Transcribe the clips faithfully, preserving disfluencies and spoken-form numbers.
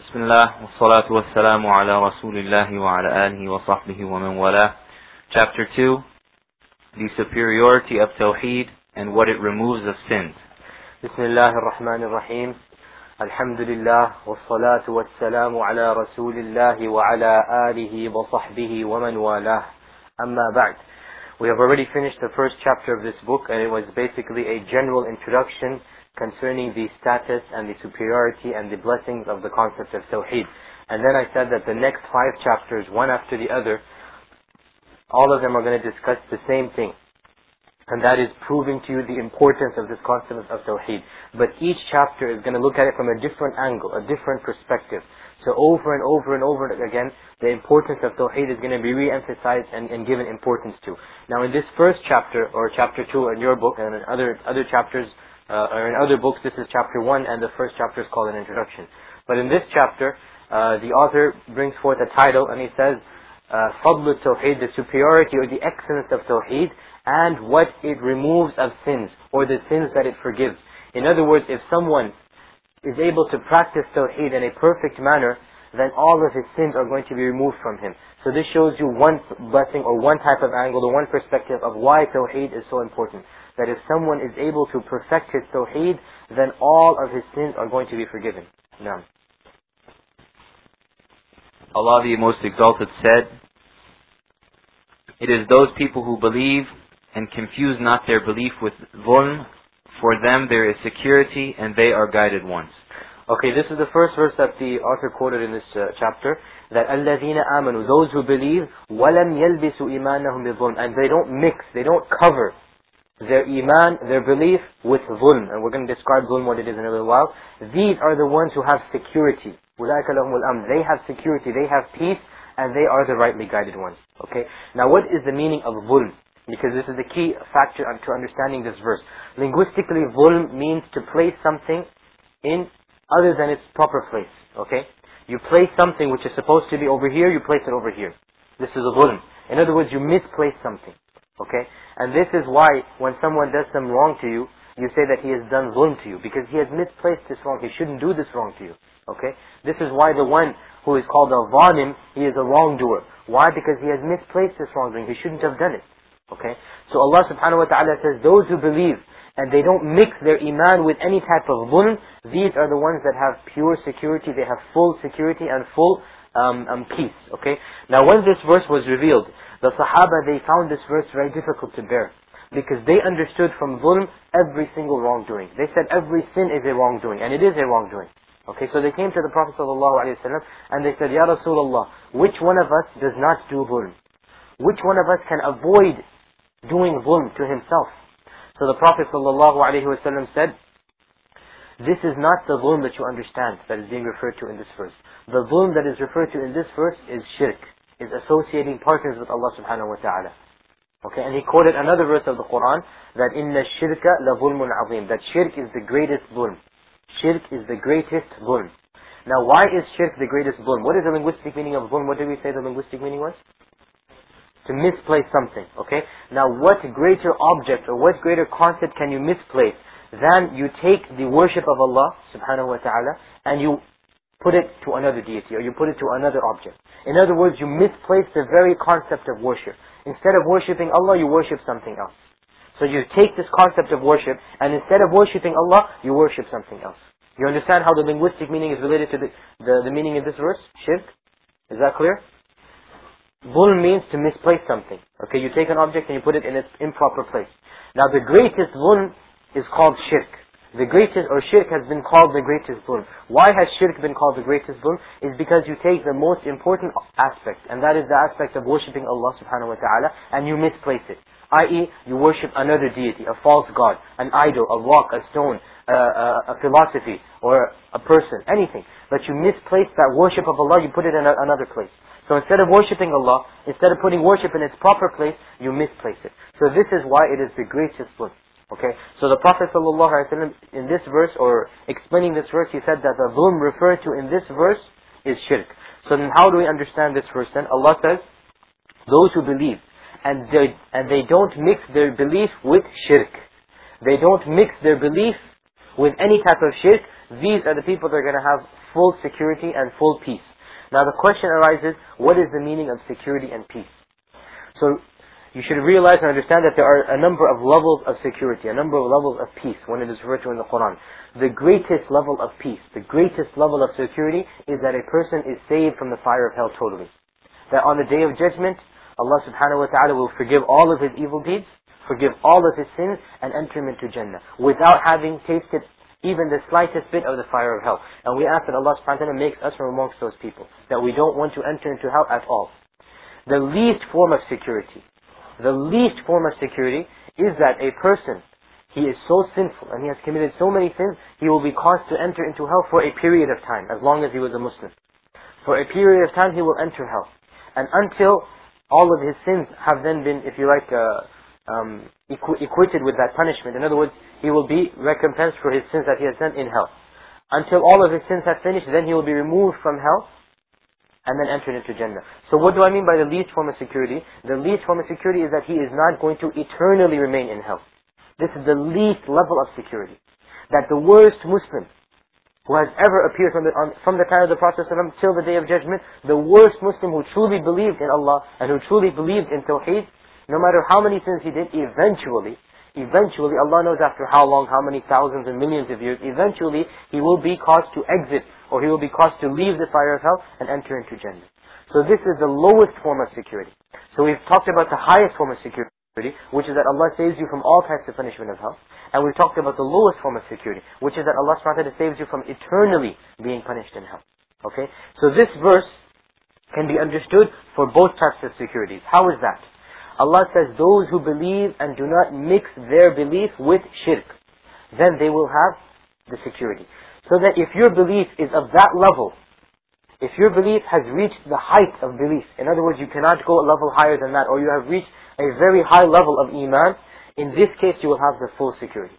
بسم الله والصلاة والسلام على رسول الله وعلى آله وصحبه ومن والاه. Chapter two, the superiority of Tawheed and what it removes of sins. بسم الله الرحمن الرحيم. الحمد لله والصلاة والسلام على رسول الله وعلى آله وصحبه ومن والاه. أما بعد. We have already finished the first chapter of this book, and it was basically a general introduction concerning the status and the superiority and the blessings of the concept of Tawheed. And then I said that the next five chapters, one after the other, all of them are going to discuss the same thing. And that is proving to you the importance of this concept of Tawheed. But each chapter is going to look at it from a different angle, a different perspective. So over and over and over again, the importance of Tawheed is going to be re-emphasized and, and given importance to. Now in this first chapter, or chapter two in your book, and in other, other chapters, Uh, or in other books, this is chapter one, and the first chapter is called an introduction. But in this chapter, uh, the author brings forth a title, and he says, فَضْلُ التَّوْحِيد, the superiority or the excellence of Tawheed, and what it removes of sins, or the sins that it forgives. In other words, if someone is able to practice Tawheed in a perfect manner, then all of his sins are going to be removed from him. So this shows you one blessing, or one type of angle, or one perspective of why Tawheed is so important. That if someone is able to perfect his Tawheed, then all of his sins are going to be forgiven. Naam. Allah the Most Exalted said, "It is those people who believe and confuse not their belief with dhulm. For them there is security and they are guided ones." Okay, this is the first verse that the author quoted in this uh, chapter. That الَّذِينَ آمَنُوا, those who believe, وَلَمْ يَلْبِسُوا إِيمَانَهُمْ بِالظُّلْمِ, and they don't mix, they don't cover their iman, their belief with dhulm. And we're going to describe dhulm, what it is in a little while. These are the ones who have security. أُولَٰئِكَ لَهُمُ الْأَمْنُ, they have security, they have peace, and they are the rightly guided ones. Okay. Now what is the meaning of dhulm? Because this is the key factor to understanding this verse. Linguistically, dhulm means to place something in other than its proper place. Okay. You place something which is supposed to be over here, you place it over here. This is a dhulm. In other words, you misplace something. Okay? And this is why when someone does some wrong to you, you say that he has done dhulm to you, because he has misplaced this wrong. He shouldn't do this wrong to you. Okay? This is why the one who is called a zalim, he is a wrongdoer. Why? Because he has misplaced this wrongdoing. He shouldn't have done it. Okay? So Allah subhanahu wa ta'ala says, those who believe and they don't mix their iman with any type of dhulm, these are the ones that have pure security, they have full security and full um, um, peace. Okay? Now when this verse was revealed, the Sahaba, they found this verse very difficult to bear, because they understood from dhulm every single wrongdoing. They said every sin is a wrongdoing, and it is a wrongdoing. Okay, so they came to the Prophet ﷺ and they said, Ya Rasulullah, which one of us does not do dhulm? Which one of us can avoid doing dhulm to himself? So the Prophet ﷺ said, this is not the dhulm that you understand that is being referred to in this verse. The dhulm that is referred to in this verse is shirk, is associating partners with Allah subhanahu wa ta'ala. Okay, and he quoted another verse of the Quran, that inna shirka la dhulmun azim, that shirk is the greatest dhulm. Shirk is the greatest dhulm. Now why is shirk the greatest dhulm? What is the linguistic meaning of dhulm? What did we say the linguistic meaning was? To misplace something. Okay, now what greater object or what greater concept can you misplace than you take the worship of Allah subhanahu wa ta'ala and you put it to another deity, or you put it to another object. In other words, you misplace the very concept of worship. Instead of worshipping Allah, you worship something else. So you take this concept of worship, and instead of worshipping Allah, you worship something else. You understand how the linguistic meaning is related to the, the, the meaning in this verse? Shirk? Is that clear? Dhulm means to misplace something. Okay, you take an object and you put it in its improper place. Now the greatest dhulm is called shirk. The greatest, or shirk has been called the greatest dhulm. Why has shirk been called the greatest dhulm? Is because you take the most important aspect, and that is the aspect of worshipping Allah subhanahu wa ta'ala, and you misplace it. that is, you worship another deity, a false god, an idol, a rock, a stone, a, a, a philosophy, or a person, anything. But you misplace that worship of Allah, you put it in a, another place. So instead of worshipping Allah, instead of putting worship in its proper place, you misplace it. So this is why it is the greatest dhulm. Okay, so the Prophet ﷺ in this verse, or explaining this verse, he said that the dhulm referred to in this verse is shirk. So then how do we understand this verse then? Allah says, those who believe, and they, and they don't mix their belief with shirk. They don't mix their belief with any type of shirk. These are the people that are going to have full security and full peace. Now the question arises, what is the meaning of security and peace? So you should realize and understand that there are a number of levels of security, a number of levels of peace when it is referred to in the Quran. The greatest level of peace, the greatest level of security is that a person is saved from the fire of hell totally. That on the day of judgment, Allah subhanahu wa ta'ala will forgive all of his evil deeds, forgive all of his sins, and enter him into Jannah without having tasted even the slightest bit of the fire of hell. And we ask that Allah subhanahu wa ta'ala makes us from amongst those people, that we don't want to enter into hell at all. The least form of security, the least form of security is that a person, he is so sinful and he has committed so many sins, he will be caused to enter into hell for a period of time, as long as he was a Muslim. For a period of time he will enter hell. And until all of his sins have then been, if you like, uh, um, equ equated with that punishment. In other words, he will be recompensed for his sins that he has done in hell. Until all of his sins have finished, then he will be removed from hell and then entered into Jannah. So what do I mean by the least form of security? The least form of security is that he is not going to eternally remain in hell. This is the least level of security. That the worst Muslim who has ever appeared from the, on, from the time of the Prophet ﷺ till the day of judgment, the worst Muslim who truly believed in Allah and who truly believed in Tawheed, no matter how many sins he did, eventually, eventually, Allah knows after how long, how many thousands and millions of years, eventually he will be caused to exit, or he will be caused to leave the fire of hell and enter into Jannah. So this is the lowest form of security. So we've talked about the highest form of security, which is that Allah saves you from all types of punishment of hell. And we've talked about the lowest form of security, which is that Allah subhanahu wa ta'ala saves you from eternally being punished in hell. Okay? So this verse can be understood for both types of securities. How is that? Allah says, those who believe and do not mix their belief with shirk, then they will have the security. So that if your belief is of that level, if your belief has reached the height of belief, in other words, you cannot go a level higher than that, or you have reached a very high level of iman, in this case you will have the full security.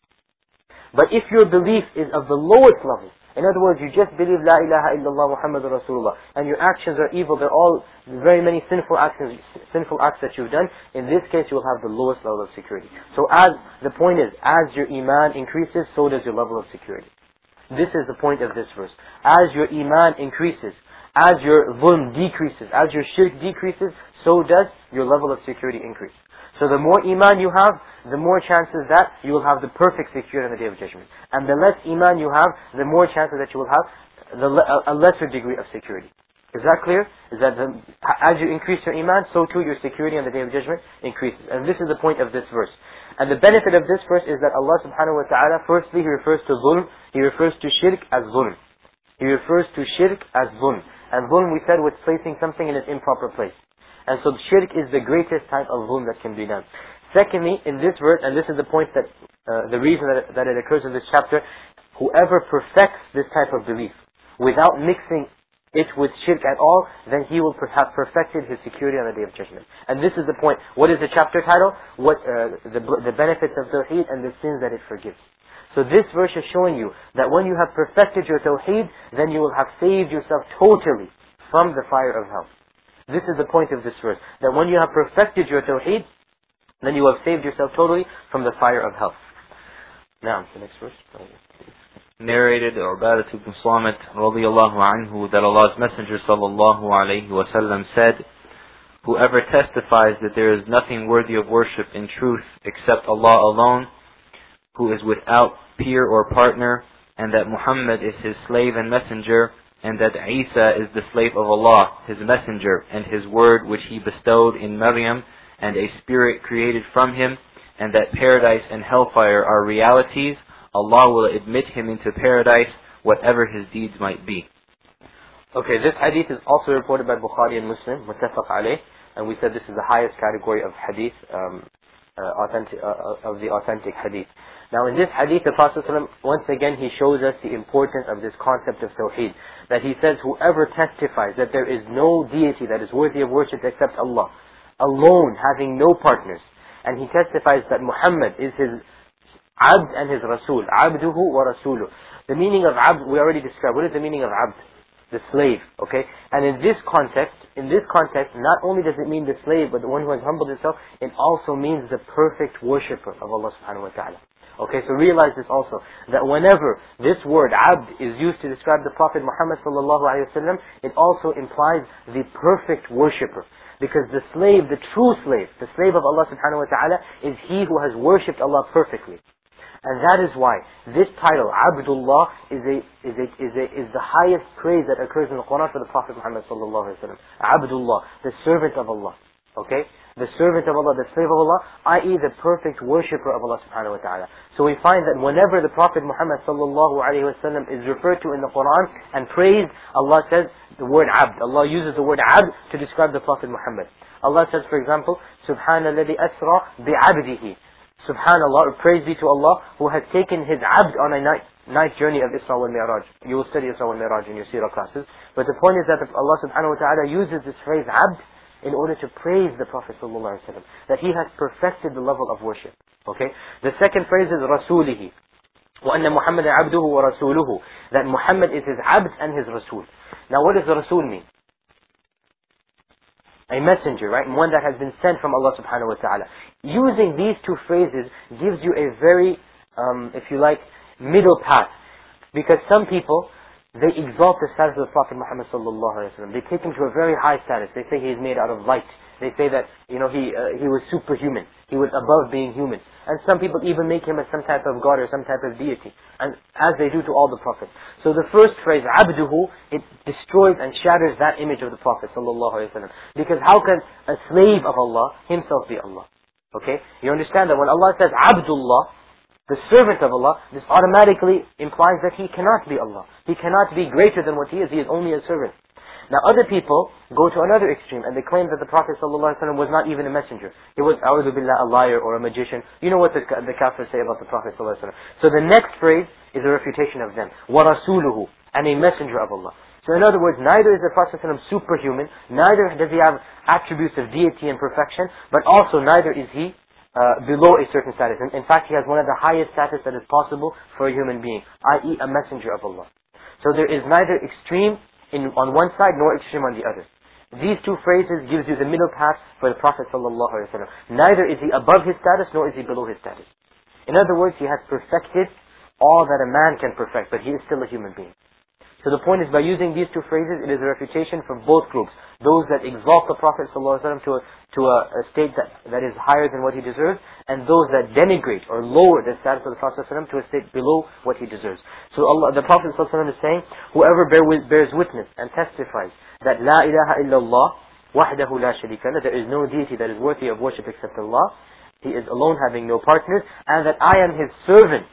But if your belief is of the lowest level, in other words, you just believe La ilaha illallah Muhammadur Rasulullah, and your actions are evil, they're all very many sinful actions, sinful acts that you've done, in this case you will have the lowest level of security. So as, the point is, as your iman increases, so does your level of security. This is the point of this verse. As your iman increases, as your dhulm decreases, as your shirk decreases, so does your level of security increase. So the more iman you have, the more chances that you will have the perfect security on the day of judgment. And the less iman you have, the more chances that you will have the, a lesser degree of security. Is that clear? Is that the, as you increase your iman, so too your security on the day of judgment increases. And this is the point of this verse. And the benefit of this verse is that Allah subhanahu wa ta'ala, firstly He refers to dhulm, He refers to shirk as dhulm. He refers to shirk as dhulm. And dhulm, we said, was placing something in its improper place. And so shirk is the greatest type of dhulm that can be done. Secondly, in this verse, and this is the point that, uh, the reason that it, that it occurs in this chapter, whoever perfects this type of belief without mixing it with shirk at all, then he will have perfected his security on the day of judgment. And this is the point. What is the chapter title? What uh, the, the benefits of Tawheed and the sins that it forgives. So this verse is showing you that when you have perfected your Tawheed, then you will have saved yourself totally from the fire of hell. This is the point of this verse. That when you have perfected your Tawheed, then you have saved yourself totally from the fire of hell. Now, the next verse. Narrated Ubadah ibn Samit radiyallahu anhu that Allah's Messenger sallallahu alayhi wa sallam said, whoever testifies that there is nothing worthy of worship in truth except Allah alone, who is without peer or partner, and that Muhammad is his slave and messenger, and that Isa is the slave of Allah, his messenger, and his word which he bestowed in Maryam, and a spirit created from him, and that paradise and hellfire are realities, Allah will admit him into paradise, whatever his deeds might be. Okay, this hadith is also reported by Bukhari and Muslim, muttafaq alayh, and we said this is the highest category of hadith, um, uh, authentic, uh, of the authentic hadith. Now in this hadith, the Prophet ﷺ, once again he shows us the importance of this concept of Tawheed. That he says, whoever testifies that there is no deity that is worthy of worship except Allah, alone, having no partners, and he testifies that Muhammad is his Abd and his Rasul, Abduhu wa Rasuluh. The meaning of Abd, we already described. What is the meaning of Abd? The slave, okay? And in this context, in this context, not only does it mean the slave, but the one who has humbled himself, it also means the perfect worshipper of Allah subhanahu wa ta'ala. Okay, so realize this also, that whenever this word abd is used to describe the Prophet Muhammad sallallahu alaihi wasallam, it also implies the perfect worshipper. Because the slave, the true slave, the slave of Allah subhanahu wa ta'ala, is he who has worshipped Allah perfectly. And that is why this title, Abdullah, is a, is a, is a, is the highest praise that occurs in the Quran for the Prophet Muhammad sallallahu alaihi wasallam. Abdullah, the servant of Allah. Okay? The servant of Allah, the slave of Allah, that is the perfect worshipper of Allah subhanahu wa ta'ala. So we find that whenever the Prophet Muhammad sallallahu alaihi wasallam is referred to in the Quran and praised, Allah says the word abd. Allah uses the word abd to describe the Prophet Muhammad. Allah says, for example, Subhanalladhi asra bi'abdihi. Subhanallah, praise be to Allah who has taken his abd on a night, night journey of Isra wal Mi'raj. You will study Isra wal Mi'raj in your seerah classes. But the point is that Allah subhanahu wa ta'ala uses this phrase abd in order to praise the Prophet sallallahu alaihi wasallam, that he has perfected the level of worship. Okay? The second phrase is Rasulihi. وَأَنَّ مُحَمَّدًا عَبْدُهُ وَرَسُولُهُ. That Muhammad is his abd and his Rasul. Now what does the Rasul mean? A messenger, right? One that has been sent from Allah subhanahu wa ta'ala. Using these two phrases gives you a very, um, if you like, middle path. Because some people, they exalt the status of the Prophet Muhammad sallallahu alaihi wasallam. They take him to a very high status. They say he is made out of light. They say that, you know, he uh, he was superhuman. He was above being human. And some people even make him as some type of God or some type of deity. And as they do to all the Prophets. So the first phrase, abduhu, it destroys and shatters that image of the Prophet sallallahu alaihi wasallam. Because how can a slave of Allah himself be Allah? Okay? You understand that when Allah says Abdullah, the servant of Allah, this automatically implies that he cannot be Allah. He cannot be greater than what he is. He is only a servant. Now other people go to another extreme and they claim that the Prophet ﷺ was not even a messenger. He was, a'udhu billah, a liar or a magician. You know what the, the kafirs say about the Prophet ﷺ. So the next phrase is a refutation of them. وَرَسُولُهُ, and a messenger of Allah. So in other words, neither is the Prophet ﷺ superhuman, neither does he have attributes of deity and perfection, but also neither is he Uh, below a certain status. In, in fact, he has one of the highest status that is possible for a human being, that is a messenger of Allah. So there is neither extreme in, on one side nor extreme on the other. These two phrases gives you the middle path for the Prophet sallallahu alaihi wasallam. Neither is he above his status nor is he below his status. In other words, he has perfected all that a man can perfect, but he is still a human being. So the point is, by using these two phrases, it is a refutation for both groups. Those that exalt the Prophet ﷺ to a, to a, a state that, that is higher than what he deserves, and those that denigrate or lower the status of the Prophet ﷺ to a state below what he deserves. So Allah, the Prophet ﷺ is saying, whoever bear, bears witness and testifies that La ilaha illallah wahdahu la sharika lah, there is no deity that is worthy of worship except Allah, he is alone having no partners, and that I am his servant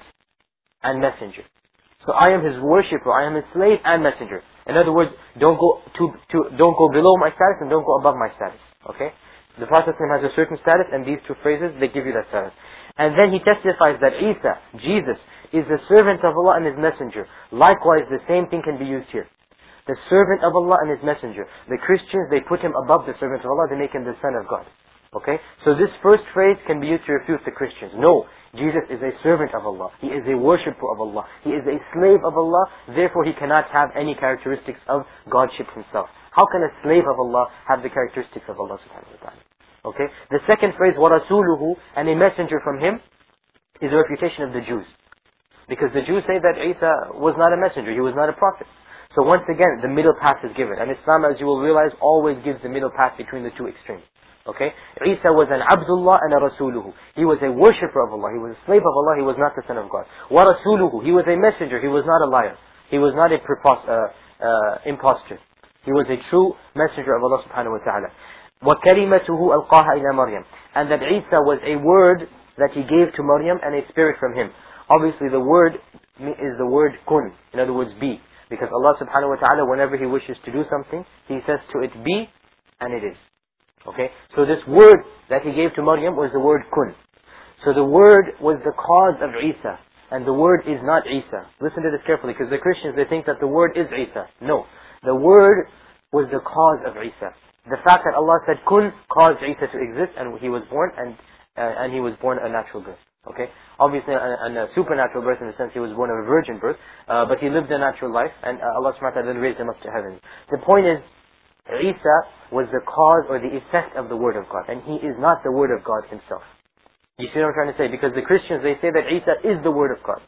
and messenger. So I am his worshipper, I am his slave and messenger. In other words, don't go to, to don't go below my status and don't go above my status. Okay? The Prophet has a certain status, and these two phrases, they give you that status. And then he testifies that Isa, Jesus, is the servant of Allah and his messenger. Likewise, the same thing can be used here. The servant of Allah and his messenger. The Christians, they put him above the servant of Allah, they make him the son of God. Okay? So this first phrase can be used to refute the Christians. No, Jesus is a servant of Allah. He is a worshipper of Allah. He is a slave of Allah. Therefore, he cannot have any characteristics of Godship himself. How can a slave of Allah have the characteristics of Allah subhanahu wa ta'ala? Okay? The second phrase, وَرَسُولُهُ, and a messenger from him, is a refutation of the Jews. Because the Jews say that Isa was not a messenger. He was not a prophet. So once again, the middle path is given. And Islam, as you will realize, always gives the middle path between the two extremes. Okay? Isa was an Abdullah and a Rasuluhu. He was a worshipper of Allah. He was a slave of Allah. He was not the son of God. Wa Rasuluhu. He was a messenger. He was not a liar. He was not a prepos- uh, uh, impostor. He was a true messenger of Allah subhanahu wa ta'ala. Wa kalimatuhu alqaha ila Maryam. And that Isa was a word that he gave to Maryam and a spirit from him. Obviously the word is the word kun. In other words, be. Because Allah subhanahu wa ta'ala, whenever he wishes to do something, he says to it be, and it is. Okay, so this word that he gave to Maryam was the word kun. So the word was the cause of Isa, and the word is not Isa. Listen to this carefully, because the Christians, they think that the word is Isa. No, the word was the cause of Isa. The fact that Allah said kun caused Isa to exist, and he was born, and uh, and he was born a natural birth. Okay, obviously a, a supernatural birth in the sense he was born of a virgin birth, uh, but he lived a natural life, and uh, Allah subhanahu wa ta'ala raised him up to heaven. The point is, Isa was the cause or the effect of the Word of God. And he is not the Word of God himself. You see what I'm trying to say? Because the Christians, they say that Isa is the word of God.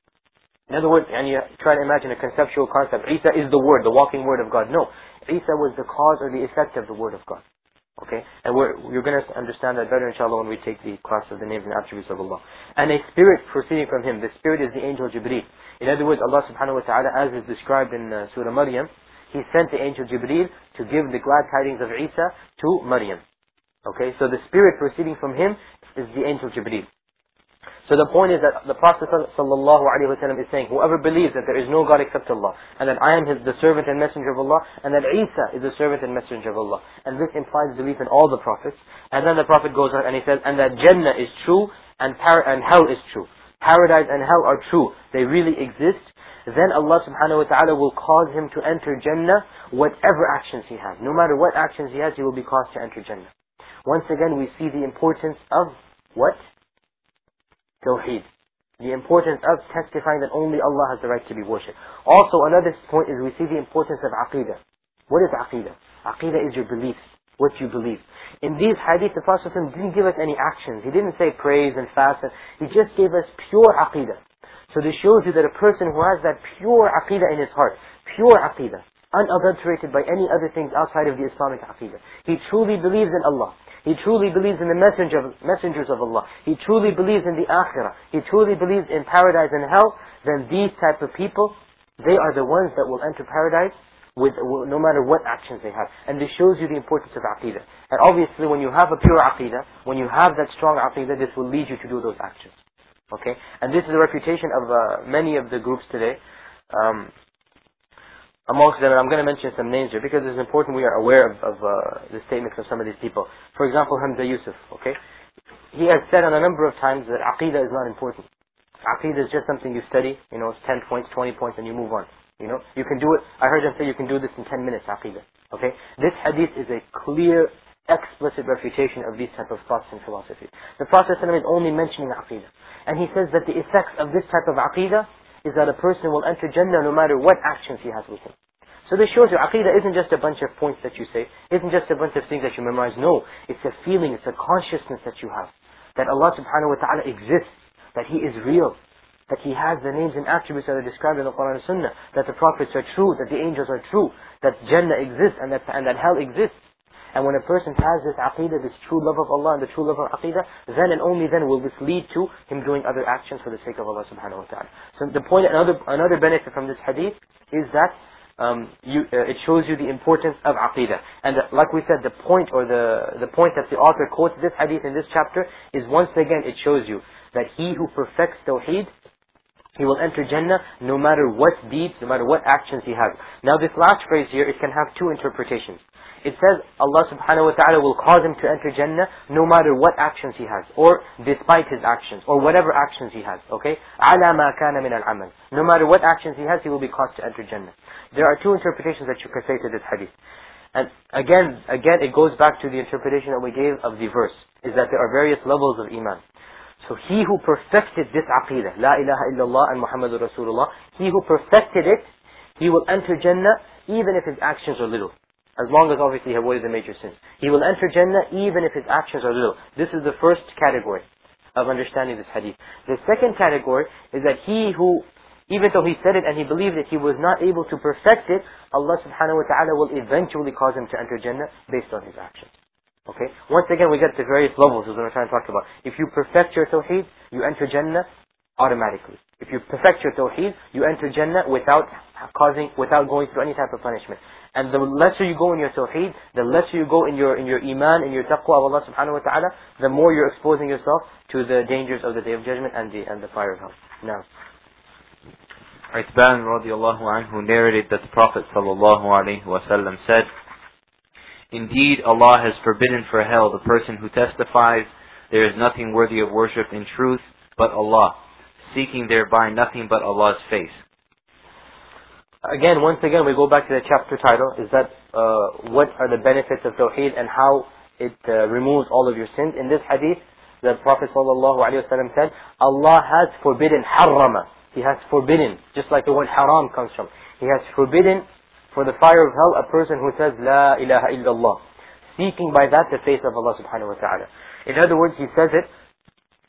In other words, and you try to imagine a conceptual concept. Isa is the word, the walking word of God. No. Isa was the cause or the effect of the word of God. Okay? And we're, you're going to understand that better inshallah when we take the class of the names and attributes of Allah. And a spirit proceeding from Him. The spirit is the angel Jibreel. In other words, Allah subhanahu wa ta'ala, as is described in uh, Surah Maryam, He sent the angel Jibreel to give the glad tidings of Isa to Maryam. Okay? So the spirit proceeding from Him is the angel Jibreel. So the point is that the Prophet sallallahu alaihi wasallam is saying, whoever believes that there is no God except Allah, and that I am his, the servant and messenger of Allah, and that Isa is the servant and messenger of Allah. And this implies belief in all the prophets. And then the Prophet goes on and he says, and that Jannah is true, and, par- and hell is true. Paradise and hell are true. They really exist. Then Allah subhanahu wa ta'ala will cause him to enter Jannah, whatever actions he has. No matter what actions he has, he will be caused to enter Jannah. Once again, we see the importance of what? Tawheed. The importance of testifying that only Allah has the right to be worshipped. Also, another point is we see the importance of Aqidah. What is Aqidah? Aqidah is your beliefs, what you believe. In these hadith, the Prophet didn't give us any actions. He didn't say praise and fast. He just gave us pure Aqidah. So this shows you that a person who has that pure Aqidah in his heart, pure Aqidah, unadulterated by any other things outside of the Islamic Aqidah. He truly believes in Allah. He truly believes in the messenger, messengers of Allah. He truly believes in the Akhirah. He truly believes in paradise and hell. Then these type of people, they are the ones that will enter paradise with no matter what actions they have. And this shows you the importance of Aqidah. And obviously when you have a pure Aqidah, when you have that strong Aqidah, this will lead you to do those actions. Okay? And this is the reputation of uh, many of the groups today. Um, Amongst them, and I'm going to mention some names here because it's important we are aware of, of uh, the statements of some of these people. For example, Hamza Yusuf, okay? He has said on a number of times that Aqidah is not important. Aqidah is just something you study, you know, it's ten points, twenty points, and you move on. You know, you can do it, I heard him say you can do this in ten minutes, Aqidah. Okay? This hadith is a clear, explicit refutation of these type of thoughts and philosophies. The Prophet ﷺ is only mentioning Aqidah. And he says that the effects of this type of Aqidah is that a person will enter Jannah no matter what actions he has with him. So this shows you, Aqidah isn't just a bunch of points that you say, isn't just a bunch of things that you memorize. No, it's a feeling, it's a consciousness that you have. That Allah subhanahu wa ta'ala exists, that He is real, that He has the names and attributes that are described in the Quran and Sunnah, that the prophets are true, that the angels are true, that Jannah exists and that, and that hell exists. And when a person has this Aqidah, this true love of Allah and the true love of Aqidah, then and only then will this lead to him doing other actions for the sake of Allah subhanahu wa ta'ala. So the point, another, another benefit from this hadith is that um, you, uh, it shows you the importance of Aqidah. And uh, like we said, the point or the, the point that the author quotes this hadith in this chapter is once again it shows you that he who perfects Tawheed, he will enter Jannah no matter what deeds, no matter what actions he has. Now this last phrase here, it can have two interpretations. It says Allah subhanahu wa ta'ala will cause him to enter Jannah no matter what actions he has, or despite his actions, or whatever actions he has, okay? عَلَى مَا كَانَ مِنَ الْعَمَلِ. No matter what actions he has, he will be caused to enter Jannah. There are two interpretations that you can say to this hadith. And again, again it goes back to the interpretation that we gave of the verse, is that there are various levels of Iman. So he who perfected this aqidah, La ilaha illallah and Muhammadur Rasulullah, he who perfected it, he will enter Jannah even if his actions are little. As long as obviously he avoided the major sins. He will enter Jannah even if his actions are little. This is the first category of understanding this hadith. The second category is that he who, even though he said it and he believed it, he was not able to perfect it, Allah subhanahu wa ta'ala will eventually cause him to enter Jannah based on his actions. Okay? Once again, we get the various levels is what we're trying to talk about. If you perfect your tawheed, you enter Jannah automatically. If you perfect your tawheed, you enter Jannah without causing, without going through any type of punishment. And the lesser you go in your tawheed, the lesser you go in your in your iman, in your taqwa of Allah subhanahu wa ta'ala, the more you're exposing yourself to the dangers of the Day of Judgment and the and the fire of hell. Now, Itban radiallahu anhu narrated that the Prophet sallallahu alaihi wasallam said, "Indeed, Allah has forbidden for hell the person who testifies there is nothing worthy of worship in truth but Allah, seeking thereby nothing but Allah's face." Again, once again, we go back to the chapter title, is that uh, what are the benefits of Tawheed and how it uh, removes all of your sins. In this hadith, the Prophet sallallahu alaihi wasallam said, Allah has forbidden, harrama. He has forbidden, just like the word haram comes from. He has forbidden for the fire of hell a person who says, La ilaha illallah, seeking by that the face of Allah subhanahu wa ta'ala. In other words, he says it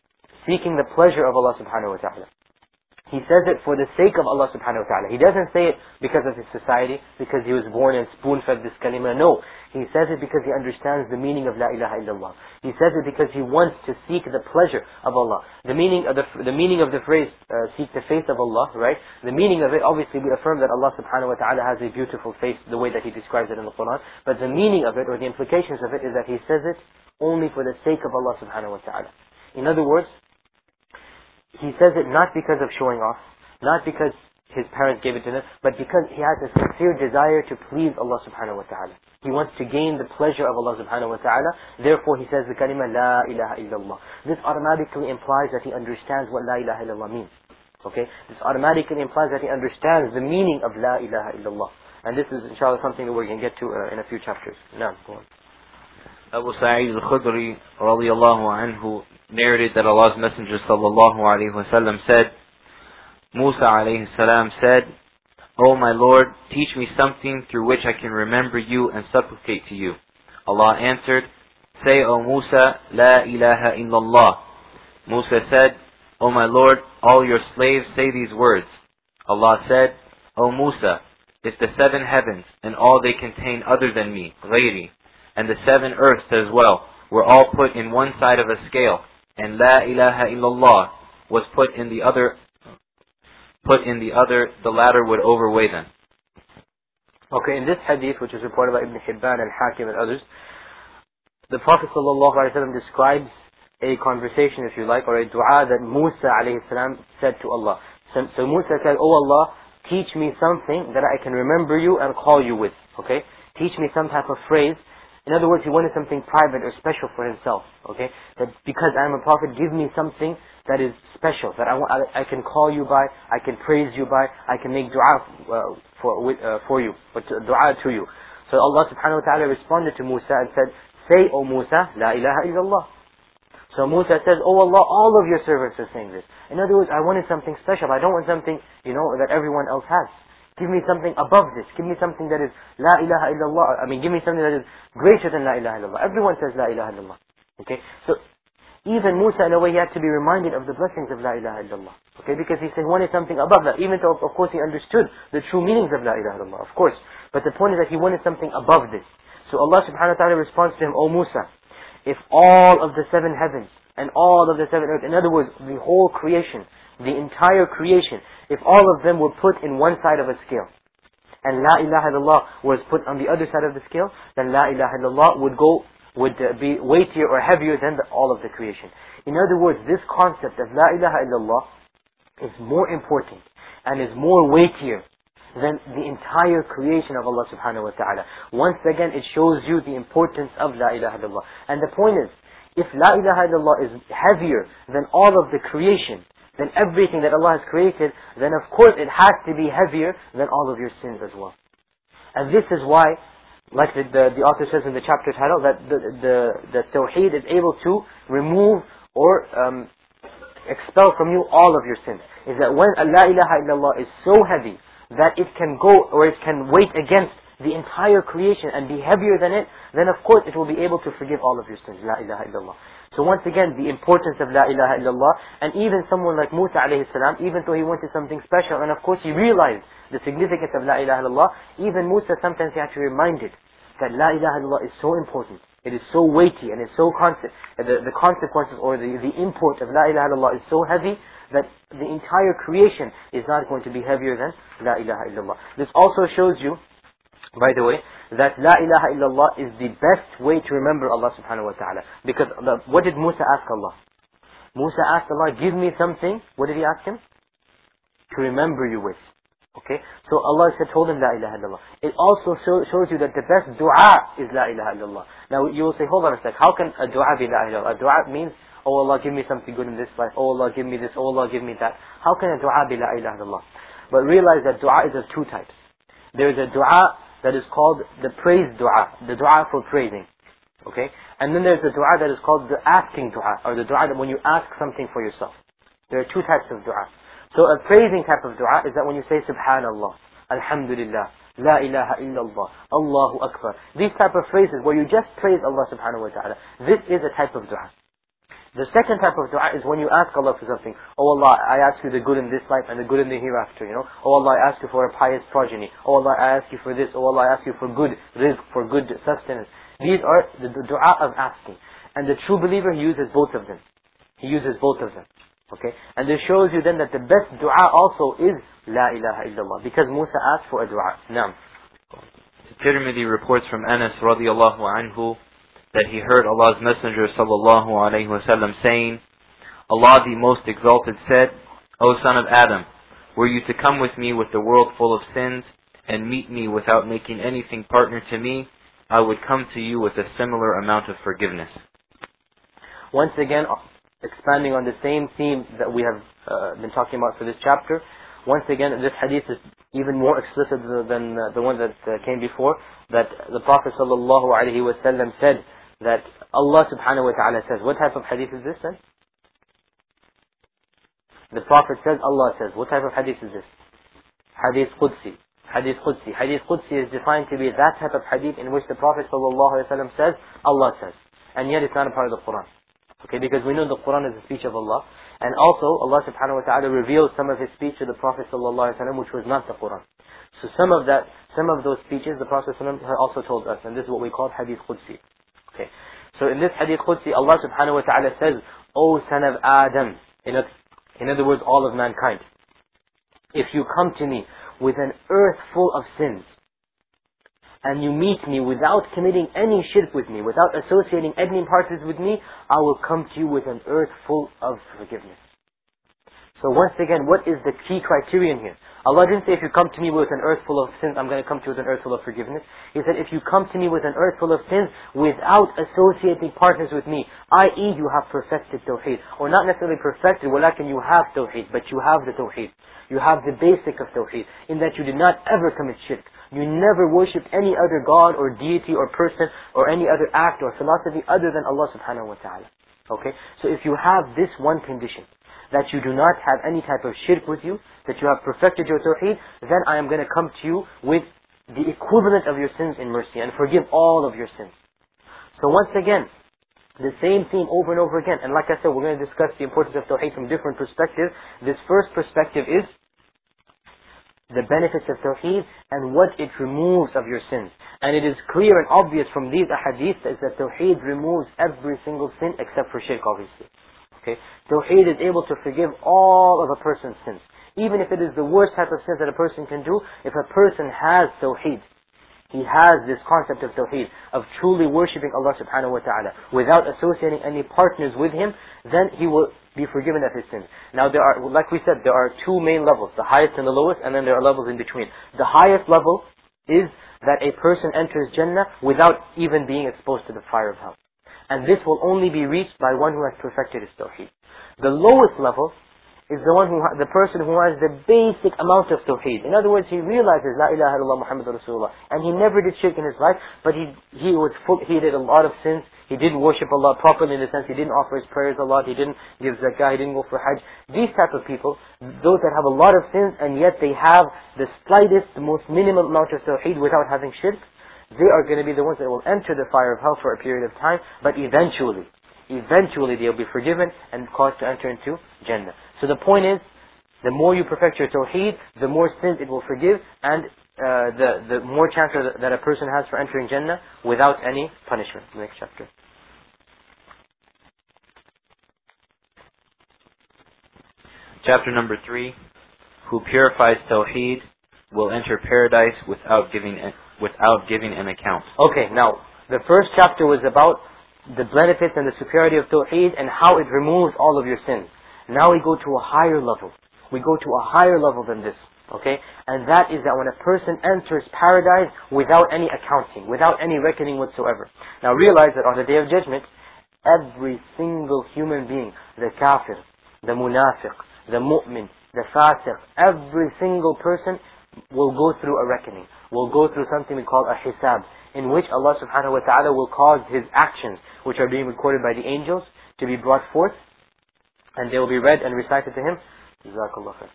seeking the pleasure of Allah subhanahu wa ta'ala. He says it for the sake of Allah subhanahu wa ta'ala. He doesn't say it because of his society, because he was born and spoon-fed this kalima. No. He says it because he understands the meaning of La ilaha illallah. He says it because he wants to seek the pleasure of Allah. The meaning of the, the meaning of the phrase, uh, seek the face of Allah, right? The meaning of it, obviously we affirm that Allah subhanahu wa ta'ala has a beautiful face, the way that he describes it in the Quran. But the meaning of it, or the implications of it, is that he says it only for the sake of Allah subhanahu wa ta'ala. In other words, he says it not because of showing off, not because his parents gave it to him, but because he has a sincere desire to please Allah subhanahu wa ta'ala. He wants to gain the pleasure of Allah subhanahu wa ta'ala. Therefore he says the kalima La ilaha illallah. This automatically implies that he understands what La ilaha illallah means. Okay? This automatically implies that he understands the meaning of La ilaha illallah. And this is inshallah something that we're going to get to uh, in a few chapters. Now, go on. Abu Sa'id al-Khudri radiallahu anhu narrated that Allah's Messenger sallallahu alayhi wa sallam said, Musa alayhi salam said, O my Lord, teach me something through which I can remember you and supplicate to you. Allah answered, say, O Musa, La ilaha illallah. Musa said, O my Lord, all your slaves say these words. Allah said, O Musa, if the seven heavens and all they contain other than me, ghayri, and the seven earths as well, were all put in one side of a scale, and La ilaha illallah was put in the other, put in the other, the latter would overweigh them. Okay, in this hadith, which is reported by Ibn Hibban and Hakim and others, the Prophet sallallahu alaihi wasallam describes a conversation, if you like, or a dua that Musa alayhi salam said to Allah. So, so Musa said, O Allah, teach me something that I can remember you and call you with. Okay? Teach me some type of phrase. In other words, he wanted something private or special for himself. Okay? That because I am a prophet, give me something that is special, that I, want, I, I can call you by, I can praise you by, I can make dua uh, for, uh, for you, or to, dua to you. So Allah subhanahu wa ta'ala responded to Musa and said, say, O Musa, La ilaha illallah. So Musa says, Oh Allah, all of your servants are saying this. In other words, I wanted something special. I don't want something, you know, that everyone else has. Give me something above this. Give me something that is La ilaha illallah. I mean, give me something that is greater than La ilaha illallah. Everyone says La ilaha illallah. Okay? So, even Musa, in a way, he had to be reminded of the blessings of La ilaha illallah. Okay? Because he said he wanted something above that. Even though, of course, he understood the true meanings of La ilaha illallah. Of course. But the point is that he wanted something above this. So Allah subhanahu wa ta'ala responds to him, O Musa, if all of the seven heavens and all of the seven earths, in other words, the whole creation, the entire creation, if all of them were put in one side of a scale, and La ilaha illallah was put on the other side of the scale, then La ilaha illallah would go, would uh, be weightier or heavier than the, all of the creation. In other words, this concept of La ilaha illallah is more important and is more weightier than the entire creation of Allah subhanahu wa ta'ala. Once again, it shows you the importance of La ilaha illallah. And the point is, if La ilaha illallah is heavier than all of the creation, than everything that Allah has created, then of course it has to be heavier than all of your sins as well. And this is why, like the, the, the author says in the chapter title, that the, the, the Tawheed is able to remove or um, expel from you all of your sins. Is that when La ilaha illallah is so heavy, that it can go, or it can weight against the entire creation and be heavier than it, then of course it will be able to forgive all of your sins. La ilaha illallah. So once again, the importance of La ilaha illallah, and even someone like Musa alayhi salam, even though he wanted something special, and of course he realized the significance of La ilaha illallah, even Musa sometimes he had to remind it that La ilaha illallah is so important. It is so weighty and it's so constant. The, the consequences or the, the import of La ilaha illallah is so heavy that the entire creation is not going to be heavier than La ilaha illallah. This also shows you, by the way, that La ilaha illallah is the best way to remember Allah subhanahu wa ta'ala. Because the, what did Musa ask Allah? Musa asked Allah, give me something. What did he ask him? To remember you with. Okay? So Allah said, told him La ilaha illallah. It also show, shows you that the best dua is La ilaha illallah. Now you will say, hold on a sec, how can a dua be La ilaha illallah? A dua means, oh Allah, give me something good in this life. Oh Allah, give me this. Oh Allah, give me that. How can a dua be La ilaha illallah? But realize that dua is of two types. There is a dua that is called the praise dua, the dua for praising. Okay? And then there's the dua that is called the asking dua, or the dua that when you ask something for yourself. There are two types of dua. So a praising type of dua is that when you say Subhanallah, Alhamdulillah, La ilaha illallah, Allahu Akbar. These type of phrases where you just praise Allah subhanahu wa ta'ala. This is a type of dua. The second type of dua is when you ask Allah for something. Oh Allah, I ask you the good in this life and the good in the hereafter, you know. Oh Allah, I ask you for a pious progeny. Oh Allah, I ask you for this. Oh Allah, I ask you for good rizq, for good sustenance. These are the, the dua of asking. And the true believer, he uses both of them. He uses both of them. Okay? And this shows you then that the best dua also is La ilaha illallah. Because Musa asked for a dua. Naam. Tirmidhi reports from Anas radiallahu anhu that he heard Allah's Messenger sallallahu alayhi wasallam saying, Allah the Most Exalted said, O son of Adam, were you to come with me with the world full of sins and meet me without making anything partner to me, I would come to you with a similar amount of forgiveness. Once again, expanding on the same theme that we have uh, been talking about for this chapter, once again, this hadith is even more explicit than uh, the one that uh, came before, that the Prophet sallallahu alaihi wasallam said that Allah subhanahu wa ta'ala says. What type of hadith is this then? The Prophet says, Allah says. What type of hadith is this? Hadith Qudsi. Hadith Qudsi. Hadith Qudsi is defined to be that type of hadith in which the Prophet sallallahu alaihi wasallam says, Allah says. And yet it's not a part of the Quran. Okay, because we know the Quran is the speech of Allah. And also, Allah subhanahu wa ta'ala revealed some of His speech to the Prophet sallallahu alaihi wasallam, which was not the Quran. So some of that, some of those speeches, the Prophet sallallahu alaihi wasallam also told us. And this is what we call Hadith Qudsi. Okay. So in this Hadith Qudsi, Allah subhanahu wa ta'ala says, O son of Adam, in other, in other words, all of mankind, if you come to me with an earth full of sins, and you meet me without committing any shirk with me, without associating any partners with me, I will come to you with an earth full of forgiveness. So once again, what is the key criterion here? Allah didn't say if you come to me with an earth full of sins, I'm going to come to you with an earth full of forgiveness. He said if you come to me with an earth full of sins without associating partners with me, that is you have perfected Tawheed. Or not necessarily perfected, walakin you have Tawheed, but you have the Tawheed. You have the basic of Tawheed, in that you did not ever commit shirk. You never worshipped any other God or deity or person or any other act or philosophy other than Allah subhanahu wa ta'ala. Okay? So if you have this one condition, that you do not have any type of shirk with you, that you have perfected your tawheed, then I am going to come to you with the equivalent of your sins in mercy and forgive all of your sins. So once again, the same theme over and over again. And like I said, we're going to discuss the importance of tawheed from different perspectives. This first perspective is the benefits of tawheed and what it removes of your sins. And it is clear and obvious from these ahadith that tawheed removes every single sin except for shirk, obviously. Okay? Tawheed is able to forgive all of a person's sins. Even if it is the worst type of sins that a person can do, if a person has tawheed, he has this concept of tawheed, of truly worshipping Allah subhanahu wa ta'ala, without associating any partners with Him, then he will be forgiven of his sins. Now there are, like we said, there are two main levels, the highest and the lowest, and then there are levels in between. The highest level is that a person enters Jannah without even being exposed to the fire of hell. And this will only be reached by one who has perfected his tawheed. The lowest level is the one who, ha- the person who has the basic amount of tawheed. In other words, he realizes La ilaha illallah Muhammadur Rasulullah, and he never did shirk in his life, but he he was full, he did a lot of sins. He didn't worship Allah properly in the sense he didn't offer his prayers a lot. He didn't give zakah. He didn't go for hajj. These type of people, those that have a lot of sins and yet they have the slightest, the most minimum amount of tawheed without having shirk, they are going to be the ones that will enter the fire of hell for a period of time, but eventually, eventually they'll be forgiven and caused to enter into Jannah. So the point is, the more you perfect your tawheed, the more sins it will forgive, and uh, the the more chance that a person has for entering Jannah without any punishment. Next chapter. Chapter number three. Who purifies tawheed will enter paradise without giving without giving an account. Okay, now the first chapter was about the benefits and the superiority of tawheed and how it removes all of your sins. Now we go to a higher level. We go to a higher level than this. Okay? And that is that when a person enters paradise without any accounting, without any reckoning whatsoever. Now realize that on the Day of Judgment, every single human being, the kafir, the munafiq, the mu'min, the fasiq, every single person will go through a reckoning. Will go through something we call a hisab, in which Allah subhanahu wa ta'ala will cause his actions, which are being recorded by the angels, to be brought forth, and they will be read and recited to him. Jazakallah khair.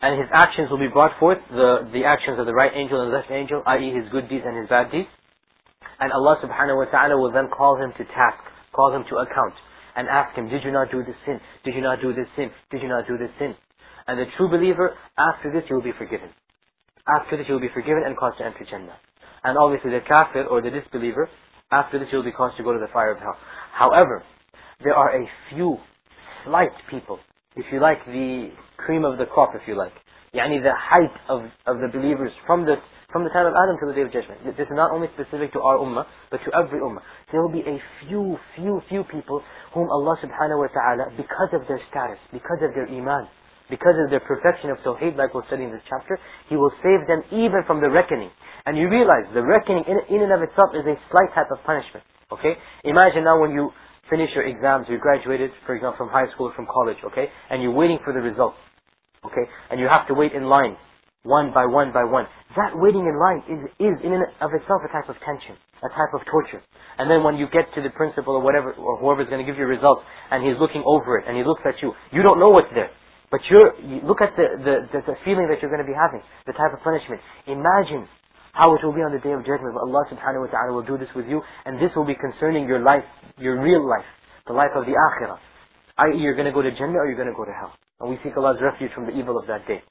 and his actions will be brought forth, the, the actions of the right angel and the left angel, that is his good deeds and his bad deeds. And Allah subhanahu wa ta'ala will then call him to task, call him to account, and ask him, did you not do this sin? Did you not do this sin? Did you not do this sin? And the true believer, after this, he will be forgiven. After this, he will be forgiven and caused to enter Jannah. And obviously the kafir, or the disbeliever, after this, he will be caused to go to the fire of hell. However, there are a few slight people, if you like, the cream of the crop, if you like. Yani the height of, of the believers from the, from the time of Adam to the Day of Judgment. This is not only specific to our ummah, but to every ummah. There will be a few, few, few people whom Allah subhanahu wa ta'ala, because of their status, because of their iman, because of their perfection of tawheed, like we're studying in this chapter, He will save them even from the reckoning. And you realize, the reckoning in, in and of itself is a slight type of punishment. Okay? Imagine now when you finish your exams, you graduated, for example, from high school or from college, okay? And you're waiting for the results, okay? And you have to wait in line, one by one by one. That waiting in line is, is in and of itself a type of tension, a type of torture. And then when you get to the principal or whatever, or whoever's going to give you results, and he's looking over it, and he looks at you, you don't know what's there. But you're, you look at the, the, the, the feeling that you're going to be having, the type of punishment. Imagine how it will be on the Day of Judgment. Allah subhanahu wa ta'ala will do this with you, and this will be concerning your life, your real life, the life of the akhirah. that is, you're going to go to Jannah or you're going to go to hell. And we seek Allah's refuge from the evil of that day.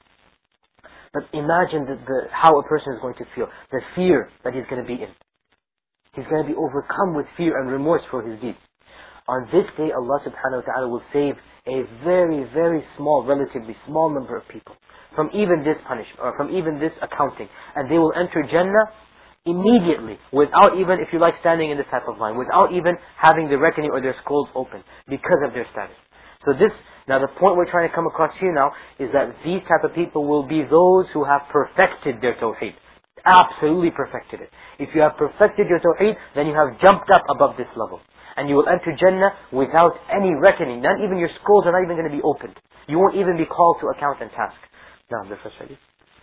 But imagine the, the, how a person is going to feel, the fear that he's going to be in. He's going to be overcome with fear and remorse for his deeds. On this day, Allah subhanahu wa ta'ala will save a very, very small, relatively small number of people from even this punishment, or from even this accounting. And they will enter Jannah immediately, without even, if you like, standing in this type of line, without even having the reckoning or their scrolls open, because of their status. So this, now the point we're trying to come across here now, is that these type of people will be those who have perfected their tawheed. Absolutely perfected it. If you have perfected your tawheed, then you have jumped up above this level. And you will enter Jannah without any reckoning. Not even your scrolls are not even going to be opened. You won't even be called to account and task. Now, the first hadith.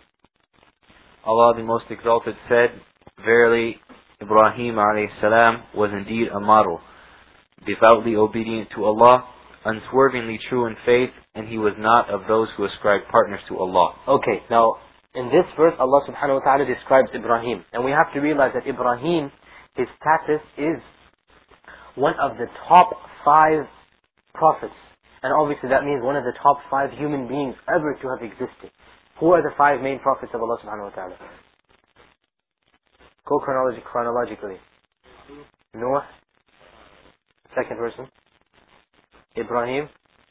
Allah the Most Exalted said, Verily, Ibrahim alayhi salam was indeed a model, devoutly obedient to Allah, unswervingly true in faith, and he was not of those who ascribe partners to Allah. Okay, now, in this verse, Allah subhanahu wa ta'ala describes Ibrahim. And we have to realize that Ibrahim, his status is one of the top five prophets. And obviously that means one of the top five human beings ever to have existed. Who are the five main prophets of Allah subhanahu wa ta'ala? Go chronolog chronologically. Noah. Second person. Ibrahim.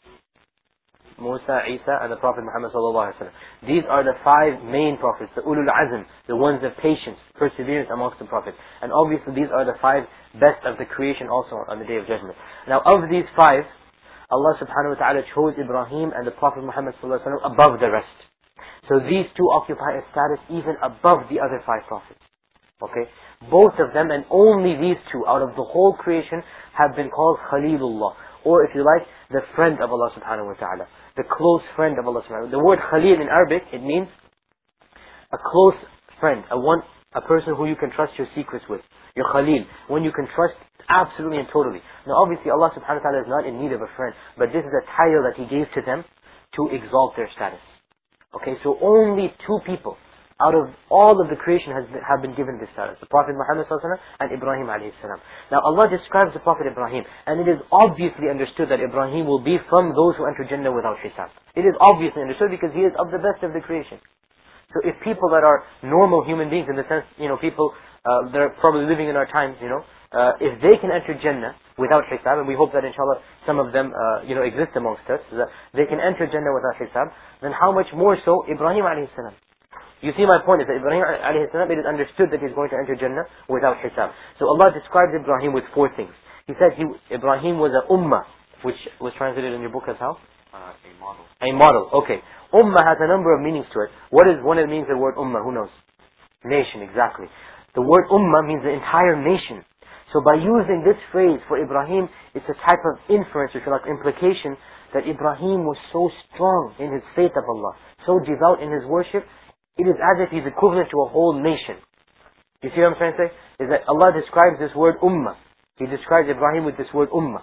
Musa, Isa, and the Prophet Muhammad sallallahu alaihi wasallam. These are the five main prophets, the ulul azm, the ones of patience, perseverance amongst the prophets. And obviously these are the five best of the creation also on the Day of Judgment. Now of these five, Allah subhanahu wa ta'ala chose Ibrahim and the Prophet Muhammad sallallahu alaihi wasallam above the rest. So these two occupy a status even above the other five prophets. Okay? Both of them, and only these two out of the whole creation, have been called Khalilullah. Or if you like, the friend of Allah subhanahu wa ta'ala. The close friend of Allah subhanahu wa ta'ala. The word Khalil in Arabic, it means a close friend. A one, a person who you can trust your secrets with. Your Khalil. When you can trust absolutely and totally. Now obviously Allah subhanahu wa ta'ala is not in need of a friend. But this is a title that He gave to them to exalt their status. Okay, so only two people out of all of the creation has been, have been given this status. The Prophet Muhammad sallallahu alaihi wasallam and Ibrahim alayhi salam. Now Allah describes the Prophet Ibrahim, and it is obviously understood that Ibrahim will be from those who enter Jannah without hisab. It is obviously understood because he is of the best of the creation. So if people that are normal human beings, in the sense, you know, people uh, that are probably living in our times, you know, uh, if they can enter Jannah without hisab, and we hope that inshallah some of them, uh, you know, exist amongst us, so that they can enter Jannah without hisab, then how much more so Ibrahim alayhi salam. You see my point is that Ibrahim alayhi salam, it is understood that he's going to enter Jannah without hisab. So Allah described Ibrahim with four things. He said he, Ibrahim was a ummah, which was translated in your book as how? Uh, a model. A model, okay. Ummah has a number of meanings to it. What is one of the meanings of the word ummah? Who knows? Nation, exactly. The word ummah means the entire nation. So by using this phrase for Ibrahim, it's a type of inference, if you like, implication, that Ibrahim was so strong in his faith of Allah, so devout in his worship, it is as if he's equivalent to a whole nation. You see what I'm trying to say? Is that Allah describes this word ummah. He describes Ibrahim with this word ummah.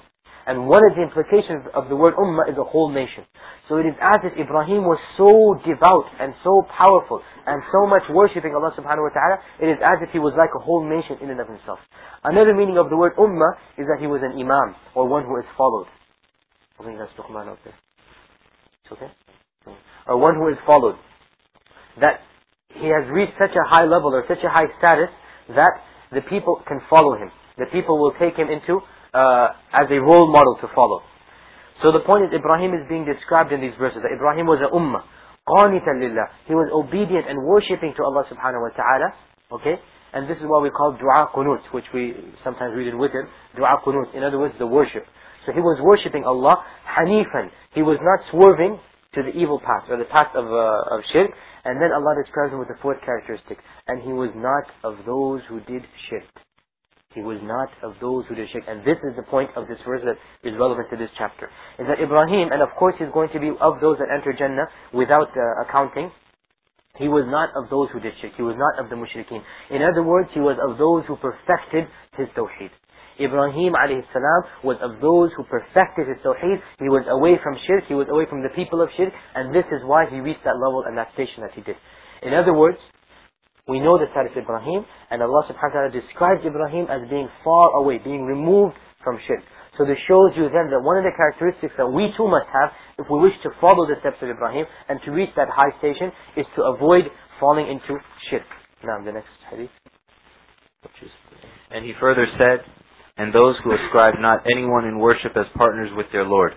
And one of the implications of the word ummah is a whole nation. So it is as if Ibrahim was so devout and so powerful and so much worshipping Allah subhanahu wa ta'ala, it is as if he was like a whole nation in and of himself. Another meaning of the word ummah is that he was an imam, or one who is followed. I think that's Luqman out there. It's okay? Or one who is followed. That he has reached such a high level or such a high status that the people can follow him. The people will take him into uh, as a role model to follow. So the point is, Ibrahim is being described in these verses, that Ibrahim was a ummah, qanitan lillah. He was obedient and worshipping to Allah subhanahu wa ta'ala. Okay? And this is what we call dua qunut, which we sometimes read in witr, dua qunut. In other words, the worship. So he was worshipping Allah, hanifan. He was not swerving to the evil path, or the path of, uh, of shirk. And then Allah describes him with the fourth characteristic. And he was not of those who did shirk. He was not of those who did shirk. And this is the point of this verse that is relevant to this chapter. Is that Ibrahim, and of course he's going to be of those that enter Jannah without uh, accounting. He was not of those who did shirk. He was not of the mushrikeen. In other words, he was of those who perfected his tawheed. Ibrahim alayhi salam was of those who perfected his tawheed. He was away from shirk, he was away from the people of shirk, and this is why he reached that level and that station that he did. In other words, we know the status of Ibrahim, and Allah subhanahu wa ta'ala describes Ibrahim as being far away, being removed from shirk. So this shows you then that one of the characteristics that we too must have, if we wish to follow the steps of Ibrahim, and to reach that high station, is to avoid falling into shirk. Now the next hadith. Which is, and he further said, and those who ascribe not anyone in worship as partners with their Lord.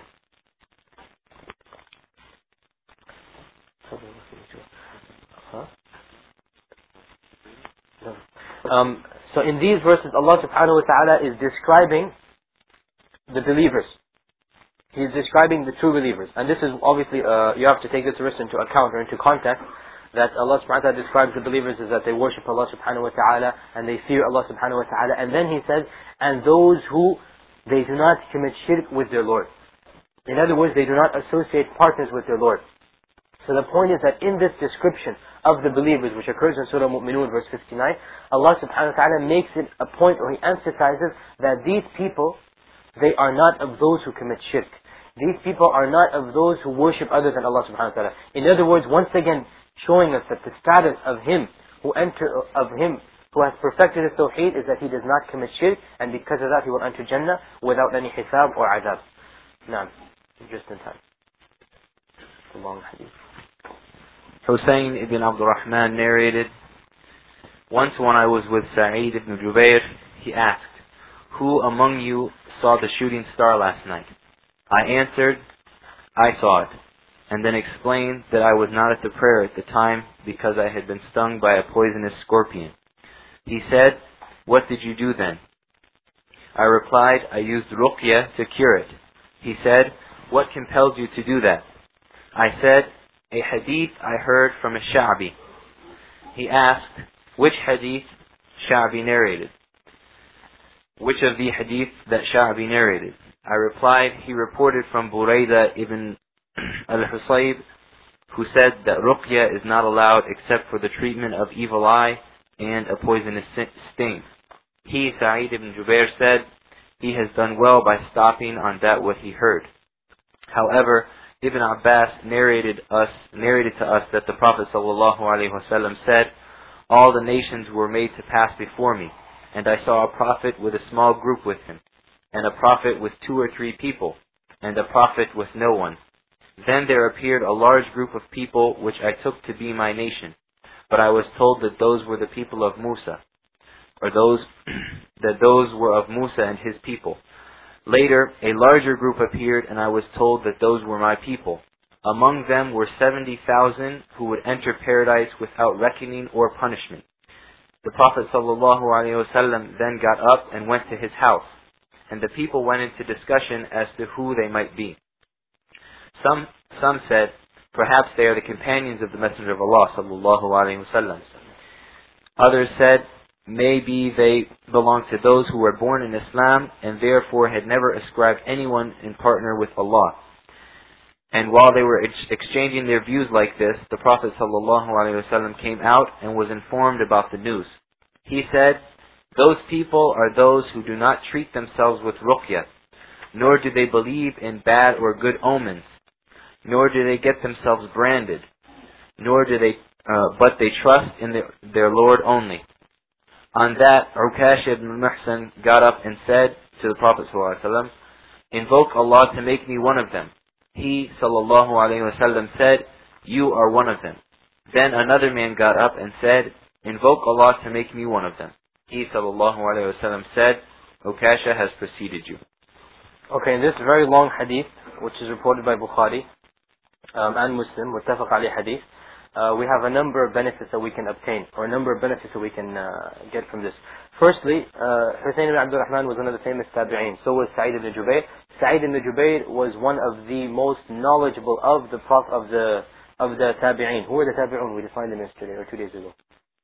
Um, so in these verses, Allah subhanahu wa ta'ala is describing the believers. He is describing the true believers. And this is obviously, uh, you have to take this verse into account or into context, that Allah subhanahu wa ta'ala describes the believers as that they worship Allah subhanahu wa ta'ala and they fear Allah subhanahu wa ta'ala. And then He says, and those who, they do not commit shirk with their Lord. In other words, they do not associate partners with their Lord. So the point is that in this description of the believers, which occurs in Surah Mu'minun verse fifty-nine, Allah subhanahu wa ta'ala makes it a point, or He emphasizes that these people, they are not of those who commit shirk. These people are not of those who worship other than Allah subhanahu wa ta'ala. In other words, once again, showing us that the status of him who enter of him who has perfected his tawheed is that he does not commit shirk, and because of that he will enter Jannah without any hisab or azab. Naam, just in time. It's a long hadith. Hussein ibn Abdul Rahman narrated, once when I was with Sa'id ibn Jubayr, he asked, who among you saw the shooting star last night? I answered, I saw it, and then explained that I was not at the prayer at the time because I had been stung by a poisonous scorpion. He said, what did you do then? I replied, I used ruqya to cure it. He said, what compels you to do that? I said, a hadith I heard from a Sha'bi. He asked, which hadith Sha'bi narrated? Which of the hadith that Sha'bi narrated? I replied, he reported from Burayda ibn al-Husayb, who said that ruqya is not allowed except for the treatment of evil eye and a poisonous sting. He, Sa'id ibn Jubair, said, he has done well by stopping on that what he heard. However, Ibn Abbas narrated us narrated to us that the Prophet ﷺ said, all the nations were made to pass before me, and I saw a prophet with a small group with him, and a prophet with two or three people, and a prophet with no one. Then there appeared a large group of people which I took to be my nation, but I was told that those were the people of Musa, or those that those were of Musa and his people. Later, a larger group appeared, and I was told that those were my people. Among them were seventy thousand who would enter paradise without reckoning or punishment. The Prophet ﷺ then got up and went to his house, and the people went into discussion as to who they might be. Some some said, perhaps they are the companions of the Messenger of Allah ﷺ. Others said, maybe they belong to those who were born in Islam and therefore had never ascribed anyone in partner with Allah. And while they were ex- exchanging their views like this, the Prophet ﷺ came out and was informed about the news. He said, those people are those who do not treat themselves with ruqya, nor do they believe in bad or good omens, nor do they get themselves branded, nor do they, uh, but they trust in the, their Lord only. On that, Ukasha ibn Muhsan got up and said to the Prophet ﷺ, invoke Allah to make me one of them. He ﷺ said, you are one of them. Then another man got up and said, invoke Allah to make me one of them. He ﷺ said, Ukasha has preceded you. Okay, in this very long hadith, which is reported by Bukhari um, and Muslim, muttafaq alayhi hadith, uh, we have a number of benefits that we can obtain, or a number of benefits that we can uh, get from this. Firstly, uh, Husayn ibn Abdul Rahman was one of the famous tabi'een. So was Sa'id ibn Jubayr. Sa'id ibn Jubayr was one of the most knowledgeable of the prof of the of the tabi'een. Who are the tabi'un? We defined them yesterday or two days ago.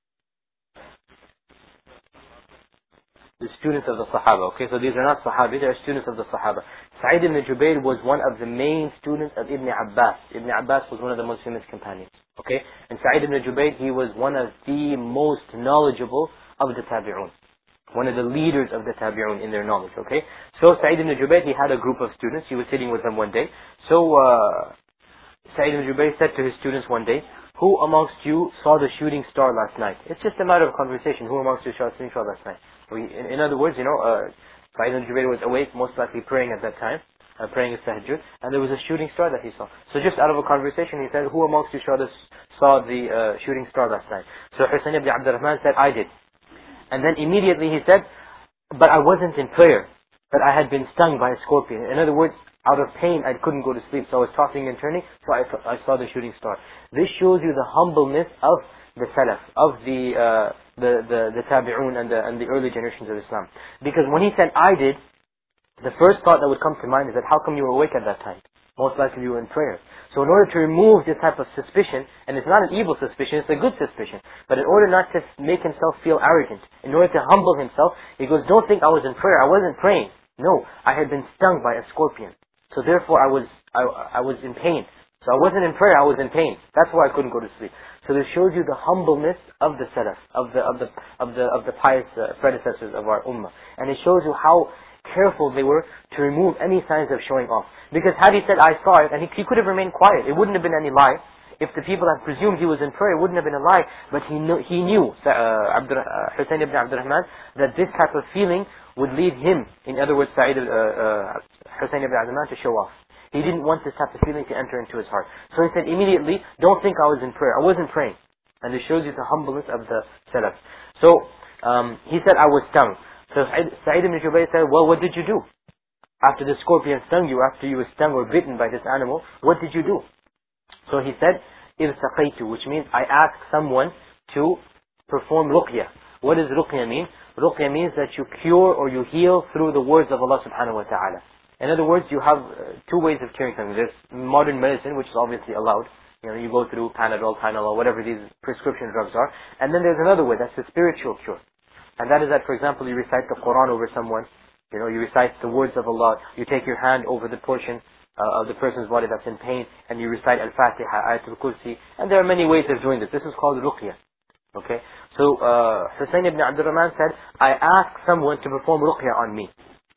The students of the Sahaba. Okay, so these are not Sahabi, they are students of the Sahaba. Sa'id ibn Jubayr was one of the main students of Ibn Abbas. Ibn Abbas was one of the most famous companions. Okay, and Sa'id ibn Jubayr, he was one of the most knowledgeable of the Tabi'un. One of the leaders of the Tabi'un in their knowledge. Okay, so Sa'id ibn Jubayr, he had a group of students. He was sitting with them one day. So uh, Sa'id ibn Jubayr said to his students one day, who amongst you saw the shooting star last night? It's just a matter of conversation. Who amongst you saw the shooting star last night? We, in, in other words, you know, uh, Sa'id ibn Jubayr was awake, most likely praying at that time, uh, praying his tahajjud, and there was a shooting star that he saw. So just out of a conversation, he said, who amongst you saw, this, saw the uh, shooting star last night? So Husayn ibn Abdul Rahman said, I did. And then immediately he said, but I wasn't in prayer, but I had been stung by a scorpion. In other words, out of pain, I couldn't go to sleep, so I was tossing and turning, so I, I saw the shooting star. This shows you the humbleness of the Salaf, of the, uh, the, the, the Tabi'un and the, and the early generations of Islam. Because when he said, I did, the first thought that would come to mind is that how come you were awake at that time? Most likely you were in prayer. So in order to remove this type of suspicion, and it's not an evil suspicion, it's a good suspicion, but in order not to make himself feel arrogant, in order to humble himself, he goes, don't think I was in prayer, I wasn't praying. No, I had been stung by a scorpion. So therefore I was, I, I was in pain. So I wasn't in prayer, I was in pain. That's why I couldn't go to sleep. So this shows you the humbleness of the Salaf, of the, of the, of the, of the pious uh, predecessors of our Ummah. And it shows you how careful they were to remove any signs of showing off. Because had he said, I saw it, and he, he could have remained quiet. It wouldn't have been any lie. If the people had presumed he was in prayer, it wouldn't have been a lie. But he knew, he knew uh, Abdur, uh, Husayn ibn Abdul Rahman, that this type of feeling would lead him, in other words, Sa'id, uh, uh, Husayn ibn Abdul Rahman, to show off. He didn't want this type of feeling to enter into his heart. So he said immediately, don't think I was in prayer. I wasn't praying. And this shows you the humbleness of the Salaf. So um, he said, I was stung. So Sa'id ibn Jubayr said, well, what did you do? After the scorpion stung you, after you were stung or bitten by this animal, what did you do? So he said, إِرْسَقَيْتُ, which means I asked someone to perform ruqya. What does ruqya mean? Ruqya means that you cure or you heal through the words of Allah subhanahu wa ta'ala. In other words, you have uh, two ways of curing something. There's modern medicine, which is obviously allowed. You know, you go through Panadol, Tylenol, whatever these prescription drugs are. And then there's another way, that's the spiritual cure. And that is that, for example, you recite the Quran over someone. You know, you recite the words of Allah. You take your hand over the portion uh, of the person's body that's in pain, and you recite Al-Fatiha, Ayatul Kursi. And there are many ways of doing this. This is called ruqya. Okay? So, uh, Husayn ibn Abdul Rahman said, I asked someone to perform ruqya on me.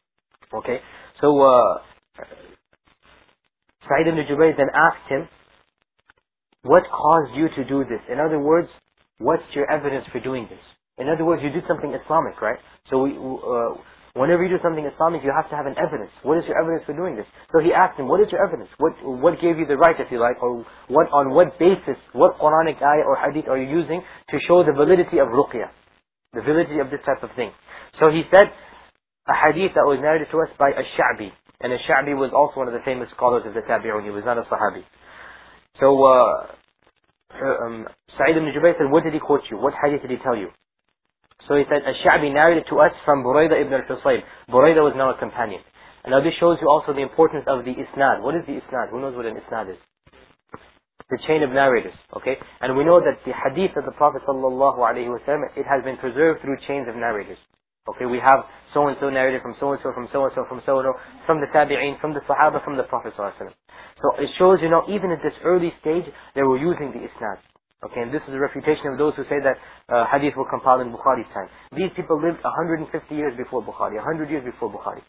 Okay? So, uh, Sa'id ibn Jubayr then asked him, what caused you to do this? In other words, what's your evidence for doing this? In other words, you did something Islamic, right? So, we, uh, whenever you do something Islamic, you have to have an evidence. What is your evidence for doing this? So he asked him, what is your evidence? What what gave you the right, if you like, or what on what basis, what Quranic ayah or hadith are you using to show the validity of ruqya, the validity of this type of thing? So he said, a hadith that was narrated to us by Ash-Sha'bi. And Ash-Sha'bi was also one of the famous scholars of the Tabi'un. He was not a Sahabi. So, uh, um, Sa'id ibn Jubayr said, what did he quote you? What hadith did he tell you? So he said, Ash-Sha'bi narrated to us from Burayda ibn al-Husayb. Burayda was now a companion. And now this shows you also the importance of the isnad. What is the isnad? Who knows what an isnad is? The chain of narrators, okay? And we know that the hadith of the Prophet sallallahu alaihi wasallam, it has been preserved through chains of narrators. Okay, we have so-and-so narrated from so-and-so, from so-and-so, from so-and-so, from the tabi'een, from the sahaba, from the Prophet sallallahu alaihi wasallam. So it shows, you know, even at this early stage, they were using the isnad. Okay, and this is a refutation of those who say that uh, hadith were compiled in Bukhari's time. These people lived one hundred fifty years before Bukhari, one hundred years before Bukhari.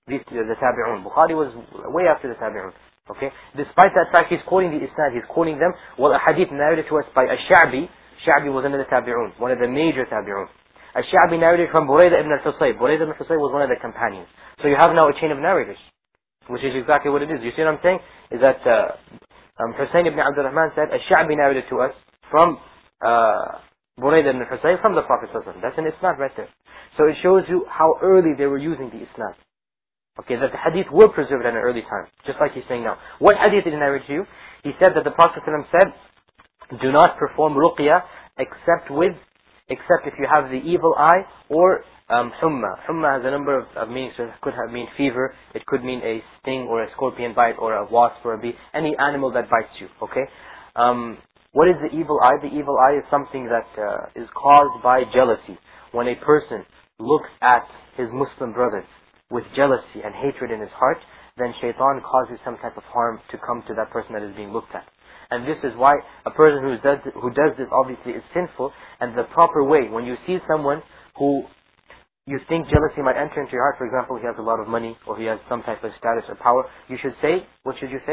These, the Tabi'un. Bukhari was way after the Tabi'un. Okay? Despite that fact, he's quoting the Isnad, he's quoting them. Well, a hadith narrated to us by Ash-Sha'bi. Sha'bi was another Tabi'un, one of the major Tabi'un. Ash-Sha'bi narrated from Burayda ibn al-Husayb. Burayda ibn al-Husayb was one of the companions. So you have now a chain of narrators, which is exactly what it is. You see what I'm saying? Is that uh, um, Hussein ibn Abdul Rahman said, Ash-Sha'bi narrated to us from uh, Burayda ibn al-Husayb from the Prophet sallallahu alaihi wasallam. That's an Isnad right there. So it shows you how early they were using the Isnad. Okay, that the hadith were preserved at an early time, just like he's saying now. What hadith did he narrate to you? He said that the Prophet ﷺ said, do not perform ruqya except with, except if you have the evil eye or um, humma. Humma has a number of, of meanings. So it could have mean fever, it could mean a sting or a scorpion bite or a wasp or a bee, any animal that bites you. Okay. Um, what is the evil eye? The evil eye is something that uh, is caused by jealousy. When a person looks at his Muslim brothers with jealousy and hatred in his heart, then shaitan causes some type of harm to come to that person that is being looked at. And this is why a person who does, who does this obviously is sinful, and the proper way, when you see someone who you think jealousy might enter into your heart, for example, he has a lot of money, or he has some type of status or power, you should say, what should you say?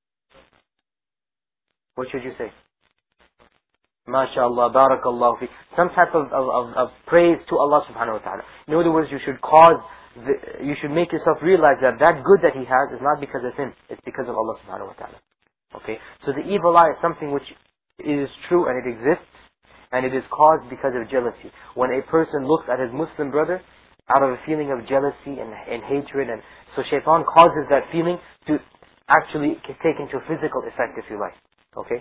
What should you say? MashaAllah, barakallahu fi. Some type of, of, of, of praise to Allah subhanahu wa ta'ala. In other words, you should cause The, you should make yourself realize that that good that he has is not because of him, it's because of Allah subhanahu wa ta'ala. Okay? So the evil eye is something which is true and it exists, and it is caused because of jealousy. When a person looks at his Muslim brother out of a feeling of jealousy and, and hatred, and so shaitan causes that feeling to actually take into physical effect, if you like. Okay?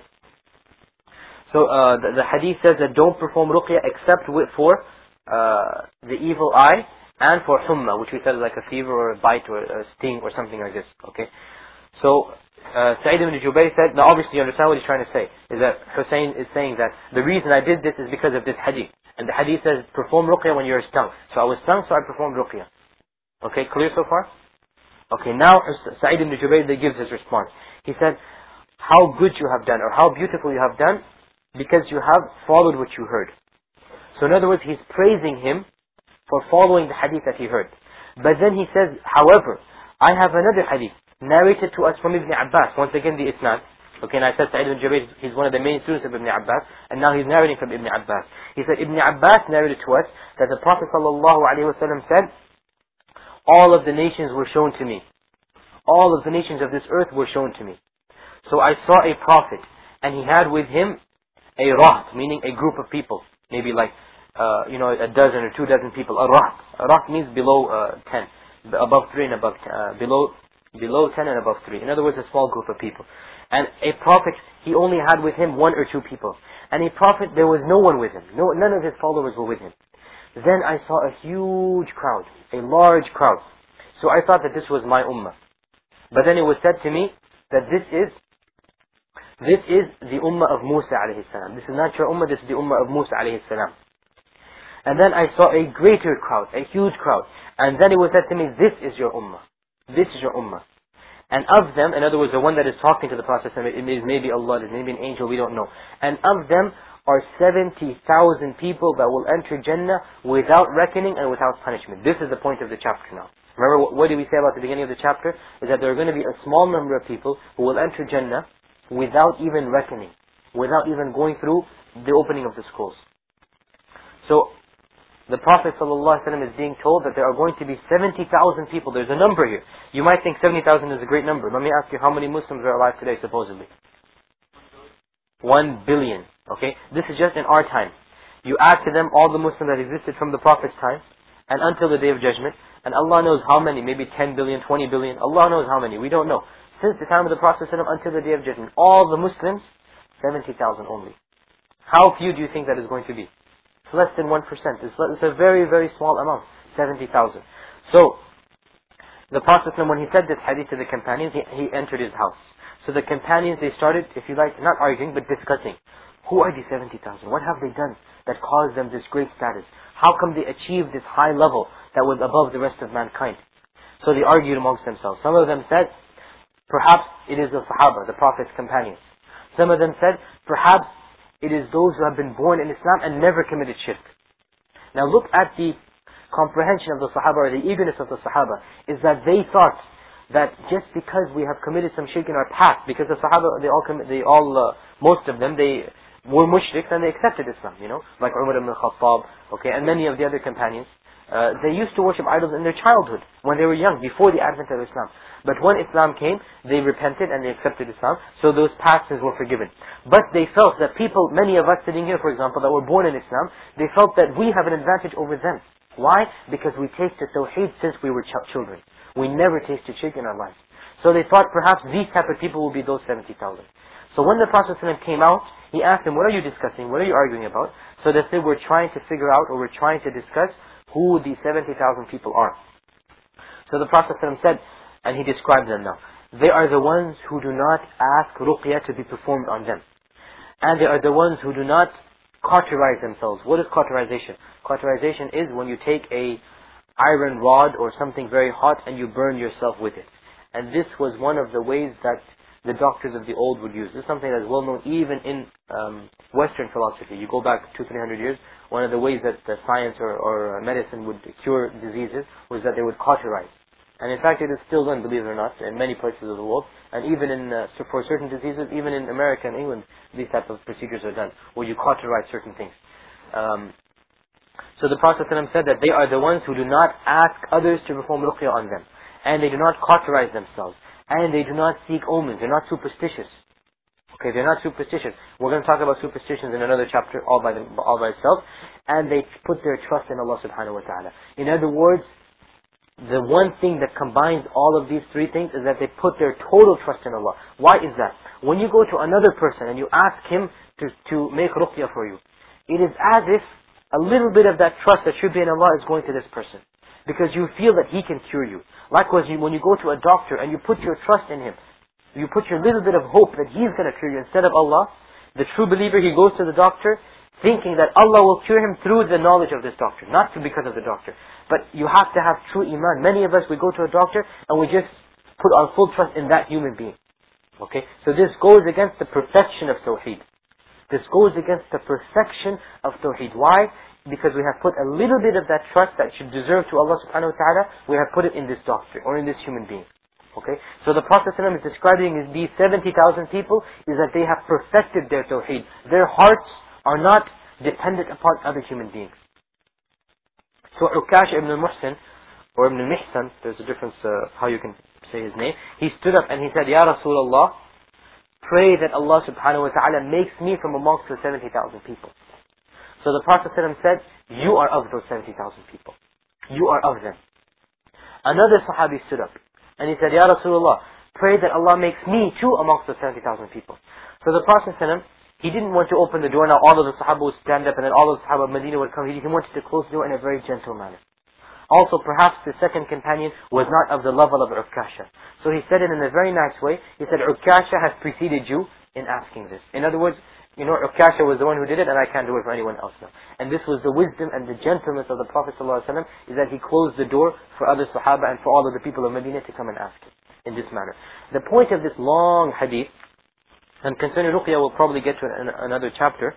So uh, the, the hadith says that don't perform ruqya except with, for uh, the evil eye, and for humma, which we said is like a fever or a bite or a sting or something like this. Okay. So uh, Sa'id ibn Jubayr said, now obviously you understand what he's trying to say, is that Hussein is saying that the reason I did this is because of this hadith. And the hadith says, perform ruqya when you're stung. So I was stung, so I performed ruqya. Okay, clear so far? Okay, now Sa'id ibn Jubayr gives his response. He said, how good you have done, or how beautiful you have done, because you have followed what you heard. So in other words, he's praising him for following the hadith that he heard. But then he says, however, I have another hadith narrated to us from Ibn Abbas. Once again, the Isnad. Okay, and I said Sa'id ibn Jubayr, he's one of the main students of Ibn Abbas, and now he's narrating from Ibn Abbas. He said, Ibn Abbas narrated to us that the Prophet sallallahu alaihi wasallam said, all of the nations were shown to me. All of the nations of this earth were shown to me. So I saw a prophet, and he had with him a raht, meaning a group of people, maybe like Uh, you know, a dozen or two dozen people. A raht. A raht means below uh, ten, above three and above uh, below below ten and above three. In other words, a small group of people. And a prophet, he only had with him one or two people. And a prophet, there was no one with him. No, none of his followers were with him. Then I saw a huge crowd, a large crowd. So I thought that this was my ummah. But then it was said to me that this is this is the ummah of Musa alayhi salam. This is not your ummah. This is the ummah of Musa alayhi salam. And then I saw a greater crowd, a huge crowd. And then it was said to me, this is your ummah. This is your ummah. And of them, in other words, the one that is talking to the Prophet, it is maybe Allah, it is maybe an angel, we don't know. And of them are seventy thousand people that will enter Jannah without reckoning and without punishment. This is the point of the chapter now. Remember, what, what did we say about the beginning of the chapter? Is that there are going to be a small number of people who will enter Jannah without even reckoning, without even going through the opening of the scrolls. So, the Prophet ﷺ is being told that there are going to be seventy thousand people. There's a number here. You might think seventy thousand is a great number. Let me ask you, how many Muslims are alive today, supposedly? One billion. Okay? This is just in our time. You add to them all the Muslims that existed from the Prophet's time and until the Day of Judgment. And Allah knows how many, maybe ten billion, twenty billion. Allah knows how many. We don't know. Since the time of the Prophet ﷺ until the Day of Judgment, all the Muslims, seventy thousand only. How few do you think that is going to be? Less than one percent. It's, it's a very, very small amount. seventy thousand. So, the Prophet, when he said this hadith to the companions, he, he entered his house. So the companions, they started, if you like, not arguing, but discussing. Who are these seventy thousand? What have they done that caused them this great status? How come they achieved this high level that was above the rest of mankind? So they argued amongst themselves. Some of them said, perhaps it is the Sahaba, the Prophet's companions. Some of them said, perhaps it is those who have been born in Islam and never committed shirk. Now look at the comprehension of the Sahaba or the eagerness of the Sahaba is that they thought that just because we have committed some shirk in our past, because the Sahaba, they all, commit, they all uh, most of them, they were mushriks and they accepted Islam, you know, like Umar ibn Khattab, okay, and many of the other companions. Uh, they used to worship idols in their childhood, when they were young, before the advent of Islam. But when Islam came, they repented and they accepted Islam, so those past sins were forgiven. But they felt that people, many of us sitting here, for example, that were born in Islam, they felt that we have an advantage over them. Why? Because we tasted Tawheed since we were ch- children. We never tasted shirk in our lives. So they thought perhaps these type of people will be those seventy thousand. So when the Prophet ﷺ came out, he asked them, what are you discussing? What are you arguing about? So they said, we're trying to figure out, or we're trying to discuss who these seventy thousand people are. So the Prophet ﷺ said, and he described them now, they are the ones who do not ask ruqyah to be performed on them. And they are the ones who do not cauterize themselves. What is cauterization? Cauterization is when you take a iron rod or something very hot and you burn yourself with it. And this was one of the ways that the doctors of the old would use. This is something that is well known even in um, Western philosophy. You go back two, three hundred years, one of the ways that the science or, or medicine would cure diseases was that they would cauterize. And in fact it is still done, believe it or not, in many places of the world. And even in, uh, for certain diseases, even in America and England, these type of procedures are done, where you cauterize certain things. Um, so the Prophet ﷺ said that they are the ones who do not ask others to perform ruqyah on them. And they do not cauterize themselves. And they do not seek omens. They're not superstitious. Okay, they're not superstitious. We're going to talk about superstitions in another chapter all by, the, all by itself. And they put their trust in Allah subhanahu wa ta'ala. In other words, the one thing that combines all of these three things is that they put their total trust in Allah. Why is that? When you go to another person and you ask him to, to make ruqyah for you, it is as if a little bit of that trust that should be in Allah is going to this person. Because you feel that he can cure you. Likewise, you, when you go to a doctor and you put your trust in him, you put your little bit of hope that he's going to cure you instead of Allah, the true believer, he goes to the doctor thinking that Allah will cure him through the knowledge of this doctor, not because of the doctor. But you have to have true iman. Many of us, we go to a doctor and we just put our full trust in that human being. Okay? So this goes against the perfection of Tawheed. This goes against the perfection of Tawheed. Why? Because we have put a little bit of that trust that should deserve to Allah subhanahu wa ta'ala, we have put it in this doctor, or in this human being. Okay? So the Prophet ﷺ is describing these seventy thousand people, is that they have perfected their Tawheed. Their hearts are not dependent upon other human beings. So Ukash ibn al-Muhsin, or ibn al-Mihsan, there's a difference uh, how you can say his name, he stood up and he said, Ya Rasulullah, pray that Allah subhanahu wa ta'ala makes me from amongst the seventy thousand people. So the Prophet ﷺ said, you are of those seventy thousand people. You are of them. Another Sahabi stood up and he said, Ya Rasulullah, pray that Allah makes me too amongst the seventy thousand people. So the Prophet ﷺ, he didn't want to open the door. Now all of the Sahaba would stand up and then all of the Sahaba of Medina would come. He wanted to close the door in a very gentle manner. Also, perhaps the second companion was not of the level of Ukasha. So he said it in a very nice way. He said, Ukasha has preceded you in asking this. In other words, you know, Ukasha was the one who did it and I can't do it for anyone else now. And this was the wisdom and the gentleness of the Prophet ﷺ, is that he closed the door for other Sahaba and for all of the people of Medina to come and ask him in this manner. The point of this long hadith, and concerning Ruqyah we'll probably get to in another chapter,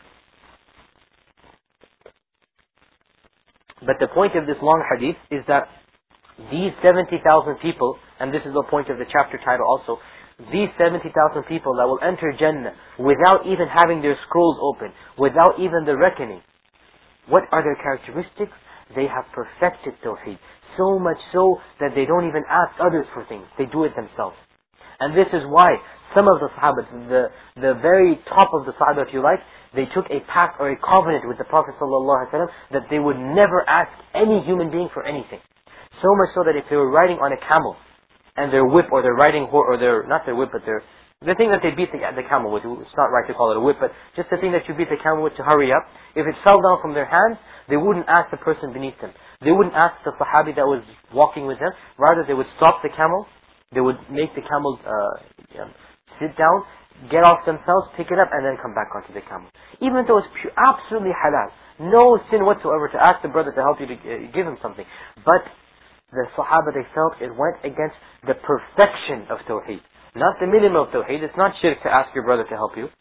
but the point of this long hadith is that these seventy thousand people, and this is the point of the chapter title also, these seventy thousand people that will enter Jannah without even having their scrolls open, without even the reckoning. What are their characteristics? They have perfected Tawheed. So much so that they don't even ask others for things. They do it themselves. And this is why some of the Sahaba, the, the very top of the Sahaba if you like, they took a pact or a covenant with the Prophet ﷺ that they would never ask any human being for anything. So much so that if they were riding on a camel, and their whip or their riding horse, or their, not their whip, but their, the thing that they beat the, the camel with, it's not right to call it a whip, but just the thing that you beat the camel with to hurry up, if it fell down from their hands, they wouldn't ask the person beneath them. They wouldn't ask the Sahabi that was walking with them, rather they would stop the camel, they would make the camel uh, you know, sit down, get off themselves, pick it up, and then come back onto the camel. Even though it's pure, absolutely halal, no sin whatsoever to ask the brother to help you to uh, give him something. But the Sahaba, they felt it went against the perfection of Tawheed. Not the minimum of Tawheed. It's not shirk to ask your brother to help you.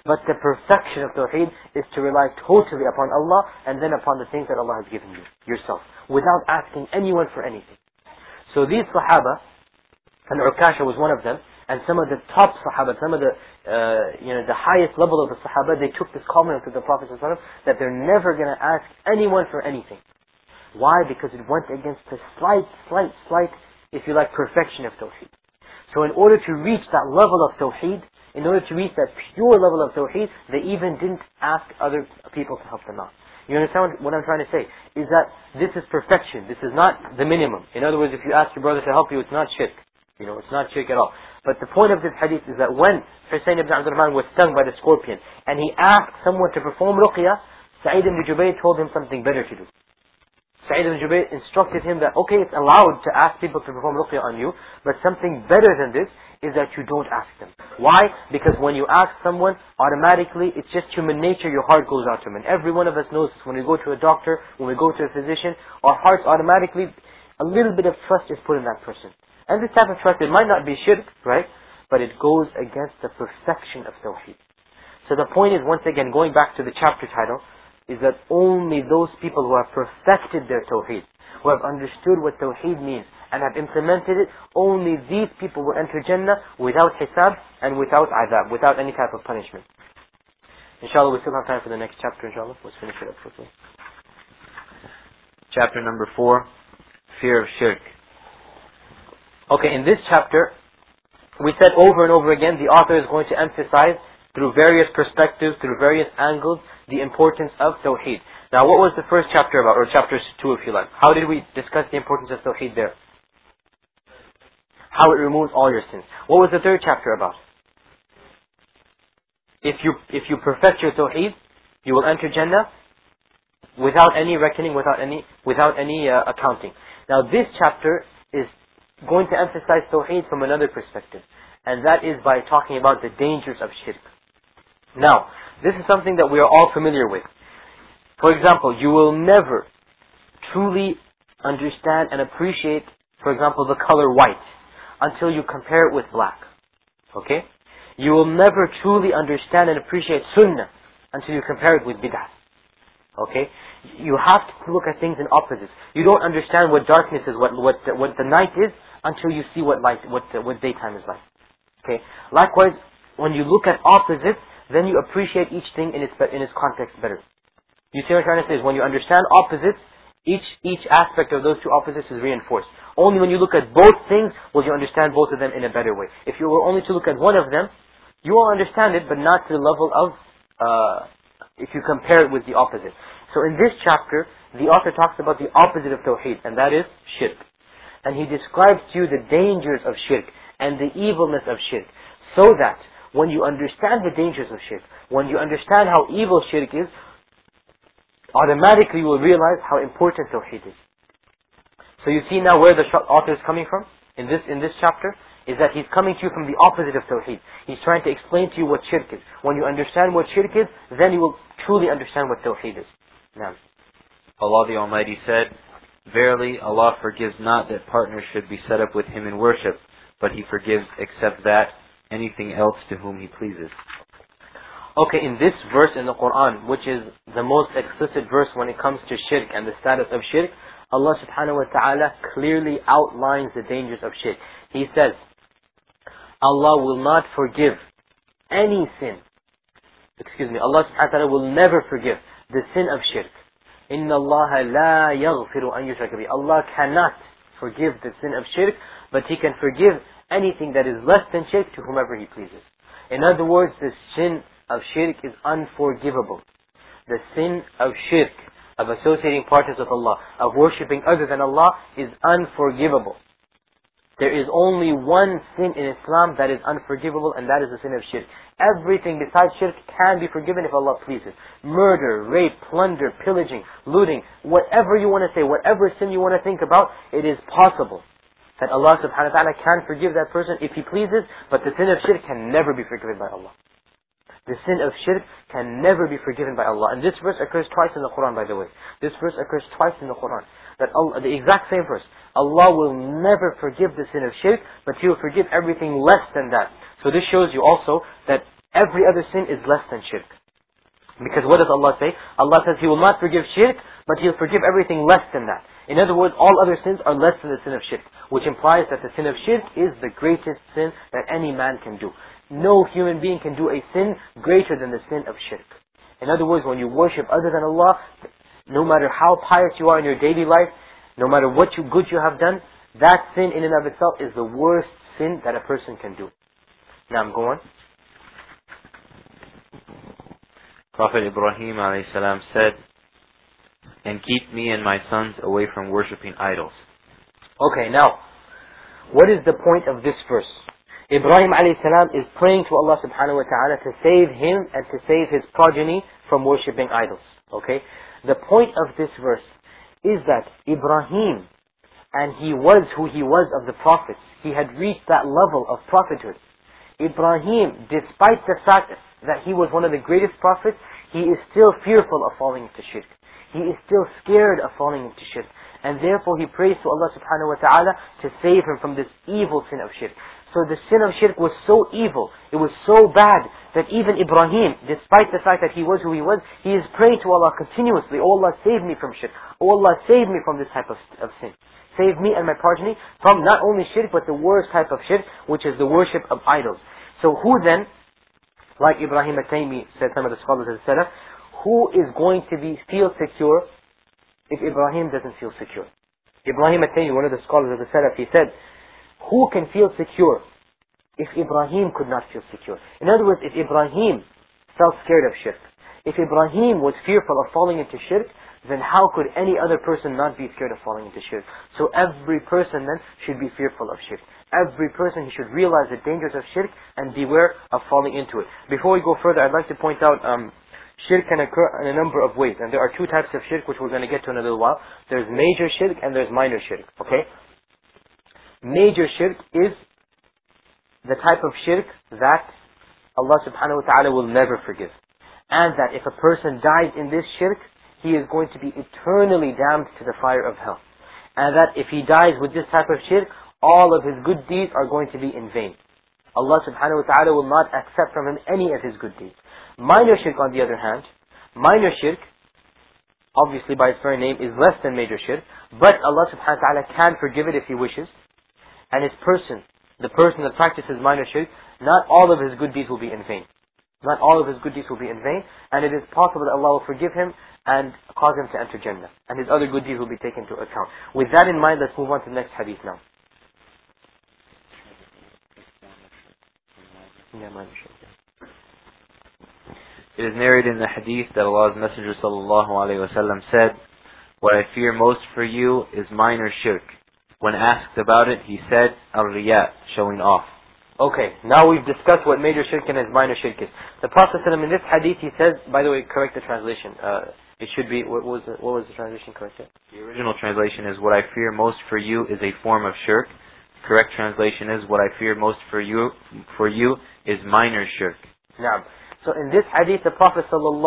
But the perfection of Tawheed is to rely totally upon Allah and then upon the things that Allah has given you, yourself, without asking anyone for anything. So these Sahaba, and Ukasha was one of them, and some of the top Sahaba, some of the, uh, you know, the highest level of the Sahaba, they took this covenant to the Prophet ﷺ that they're never going to ask anyone for anything. Why? Because it went against the slight, slight, slight, if you like, perfection of Tawheed. So in order to reach that level of Tawheed, in order to reach that pure level of Tawheed, they even didn't ask other people to help them out. You understand what I'm trying to say? Is that this is perfection. This is not the minimum. In other words, if you ask your brother to help you, it's not shirk. You know, it's not shirk at all. But the point of this hadith is that when Hussein ibn Abdul Rahman was stung by the scorpion, and he asked someone to perform ruqyah, Sa'id ibn Jubayr told him something better to do. Sa'id ibn Jubayr instructed him that, okay, it's allowed to ask people to perform ruqyah on you, but something better than this is that you don't ask them. Why? Because when you ask someone, automatically, it's just human nature, your heart goes out to them. And every one of us knows this. When we go to a doctor, when we go to a physician, our hearts automatically, a little bit of trust is put in that person. And this type of trust, it might not be shirk, right? But it goes against the perfection of Tawheed. So the point is, once again, going back to the chapter title, is that only those people who have perfected their Tawheed, who have understood what Tawheed means, and have implemented it, only these people will enter Jannah without hisab and without adab, without any type of punishment. Inshallah, we still have time for the next chapter, inshallah. Let's finish it up quickly. Chapter number four, fear of shirk. Okay, in this chapter, we said over and over again, the author is going to emphasize through various perspectives, through various angles, the importance of Tawheed. Now, what was the first chapter about, or chapter two if you like? How did we discuss the importance of Tawheed there? How it removes all your sins. What was the third chapter about? If you if you perfect your Tawheed, you will enter Jannah without any reckoning, without any without any uh, accounting. Now, this chapter is going to emphasize Tawheed from another perspective, and that is by talking about the dangers of shirk. Now, this is something that we are all familiar with. For example, you will never truly understand and appreciate, for example, the color white until you compare it with black. Okay? You will never truly understand and appreciate sunnah until you compare it with bid'ah. Okay? You have to look at things in opposites. You don't understand what darkness is, what what what the night is, until you see what light, what what daytime is like. Okay? Likewise, when you look at opposites, then you appreciate each thing in its in its context better. You see what I'm trying to say is when you understand opposites, each each aspect of those two opposites is reinforced. Only when you look at both things will you understand both of them in a better way. If you were only to look at one of them, you will understand it, but not to the level of uh, if you compare it with the opposite. So in this chapter, the author talks about the opposite of Tawheed, and that is shirk. And he describes to you the dangers of shirk and the evilness of shirk, so that when you understand the dangers of shirk, when you understand how evil shirk is, automatically you will realize how important Tawheed is. So you see now where the author is coming from in this in this chapter, is that he's coming to you from the opposite of Tawheed. He's trying to explain to you what shirk is. When you understand what shirk is, then you will truly understand what Tawheed is. Now, Allah the Almighty said, "Verily, Allah forgives not that partners should be set up with Him in worship, but He forgives except that, anything else to whom He pleases." Okay, in this verse in the Quran, which is the most explicit verse when it comes to shirk and the status of shirk, Allah subhanahu wa ta'ala clearly outlines the dangers of shirk. He says, Allah will not forgive any sin. Excuse me, Allah subhanahu wa ta'ala will never forgive the sin of shirk. Inna Allah la yaghfiru an yushraka bihi. Allah cannot forgive the sin of shirk, but He can forgive anything that is less than shirk to whomever He pleases. In other words, the sin of shirk is unforgivable. The sin of shirk, of associating partners with Allah, of worshipping other than Allah, is unforgivable. There is only one sin in Islam that is unforgivable, and that is the sin of shirk. Everything besides shirk can be forgiven if Allah pleases. Murder, rape, plunder, pillaging, looting, whatever you want to say, whatever sin you want to think about, it is possible that Allah subhanahu wa ta'ala can forgive that person if He pleases, but the sin of shirk can never be forgiven by Allah. The sin of shirk can never be forgiven by Allah. And this verse occurs twice in the Quran, by the way. This verse occurs twice in the Quran. That Allah, the exact same verse. Allah will never forgive the sin of shirk, but He will forgive everything less than that. So this shows you also that Every other sin is less than shirk. Because what does Allah say? Allah says He will not forgive shirk, but He'll forgive everything less than that. In other words, all other sins are less than the sin of shirk, which implies that the sin of shirk is the greatest sin that any man can do. No human being can do a sin greater than the sin of shirk. In other words, when you worship other than Allah, no matter how pious you are in your daily life, no matter what you, good you have done, that sin in and of itself is the worst sin that a person can do. Now I'm going. Prophet Ibrahim alayhi salam said, "And keep me and my sons away from worshipping idols." Okay, now, what is the point of this verse? Ibrahim alayhi salam is praying to Allah subhanahu wa ta'ala to save him and to save his progeny from worshipping idols. Okay? The point of this verse is that Ibrahim, and he was who he was of the prophets, he had reached that level of prophethood. Ibrahim, despite the fact that he was one of the greatest prophets, he is still fearful of falling into shirk. He is still scared of falling into shirk. And therefore he prays to Allah subhanahu wa ta'ala to save him from this evil sin of shirk. So the sin of shirk was so evil, it was so bad, that even Ibrahim, despite the fact that he was who he was, he is praying to Allah continuously, "Oh Allah, save me from shirk. Oh Allah, save me from this type of, of sin. Save me and my progeny from not only shirk, but the worst type of shirk, which is the worship of idols." So who then, like Ibrahim at-Taymi said, some of the scholars of the Salaf, who is going to be feel secure if Ibrahim doesn't feel secure? Ibrahim at-Taymi, one of the scholars of the Salaf, he said, who can feel secure if Ibrahim could not feel secure? In other words, if Ibrahim felt scared of shirk, if Ibrahim was fearful of falling into shirk, then how could any other person not be scared of falling into shirk? So every person then should be fearful of shirk. Every person, he should realize the dangers of shirk and beware of falling into it. Before we go further, I'd like to point out um, shirk can occur in a number of ways. And there are two types of shirk which we're going to get to in a little while. There's major shirk and there's minor shirk. Okay? Major shirk is the type of shirk that Allah subhanahu wa ta'ala will never forgive. And that if a person dies in this shirk, he is going to be eternally damned to the fire of hell. And that if he dies with this type of shirk, all of his good deeds are going to be in vain. Allah subhanahu wa ta'ala will not accept from him any of his good deeds. Minor shirk, on the other hand, minor shirk, obviously by its very name, is less than major shirk, but Allah subhanahu wa ta'ala can forgive it if He wishes. And his person, the person that practices minor shirk, not all of his good deeds will be in vain. Not all of his good deeds will be in vain, and it is possible that Allah will forgive him and cause him to enter Jannah. And his other good deeds will be taken into account. With that in mind, let's move on to the next hadith now. It is narrated in the hadith that Allah's Messenger sallallahu alaihi wasallam said, "What I fear most for you is minor shirk." When asked about it, he said, "Al-riya," showing off. Okay, now we've discussed what major shirk and minor shirk is. The Prophet ﷺ in this hadith, he says, by the way, correct the translation. Uh, it should be, what was the, what was the translation corrected? The original translation is, "What I fear most for you is a form of shirk." Correct translation is, "What I fear most for you for you is minor shirk." Now, so in this hadith, the Prophet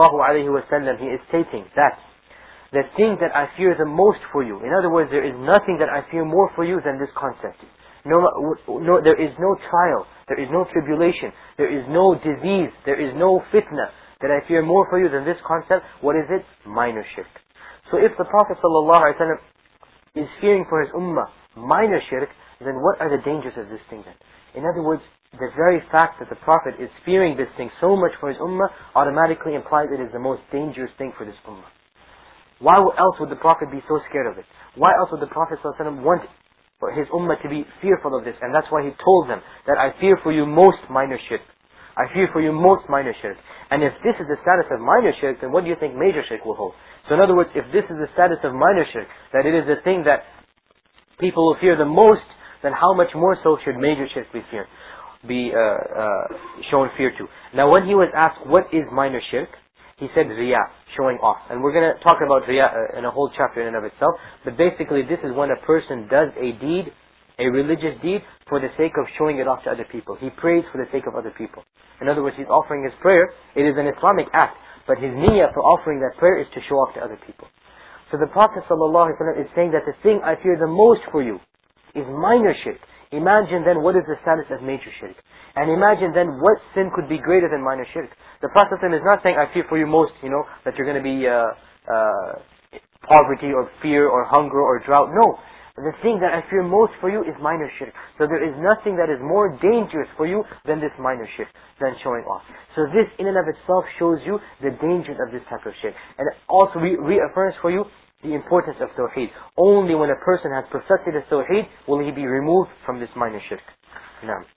ﷺ, he is stating that the thing that I fear the most for you, in other words, there is nothing that I fear more for you than this concept. No, no, there is no trial, there is no tribulation, there is no disease, there is no fitna that I fear more for you than this concept. What is it? Minor shirk. So if the Prophet ﷺ is fearing for his ummah minor shirk, then what are the dangers of this thing then? In other words, the very fact that the Prophet is fearing this thing so much for his ummah automatically implies it is the most dangerous thing for this ummah. Why else would the Prophet be so scared of it? Why else would the Prophet ﷺ want for his ummah to be fearful of this? And that's why he told them that I fear for you most minor shirk. I fear for you most minor shirk. And if this is the status of minor shirk, then what do you think major shirk will hold? So in other words, if this is the status of minor shirk, that it is the thing that people will fear the most, then how much more so should major shirk be feared, be uh, uh, shown fear to? Now when he was asked, what is minor shirk? He said riya, showing off. And we're going to talk about riya uh, in a whole chapter in and of itself. But basically this is when a person does a deed, a religious deed, for the sake of showing it off to other people. He prays for the sake of other people. In other words, he's offering his prayer. It is an Islamic act. But his niyyah for offering that prayer is to show off to other people. So the Prophet ﷺ is saying that the thing I fear the most for you is minor shirk. Imagine then what is the status of major shirk. And imagine then what sin could be greater than minor shirk. The Prophet is not saying, I fear for you most, you know, that you're going to be uh, uh, poverty or fear or hunger or drought. No. The thing that I fear most for you is minor shirk. So there is nothing that is more dangerous for you than this minor shirk, than showing off. So this in and of itself shows you the dangers of this type of shirk. And it also re- reaffirms for you the importance of tawheed. Only when a person has perfected his tawheed will he be removed from this minor shirk. Now,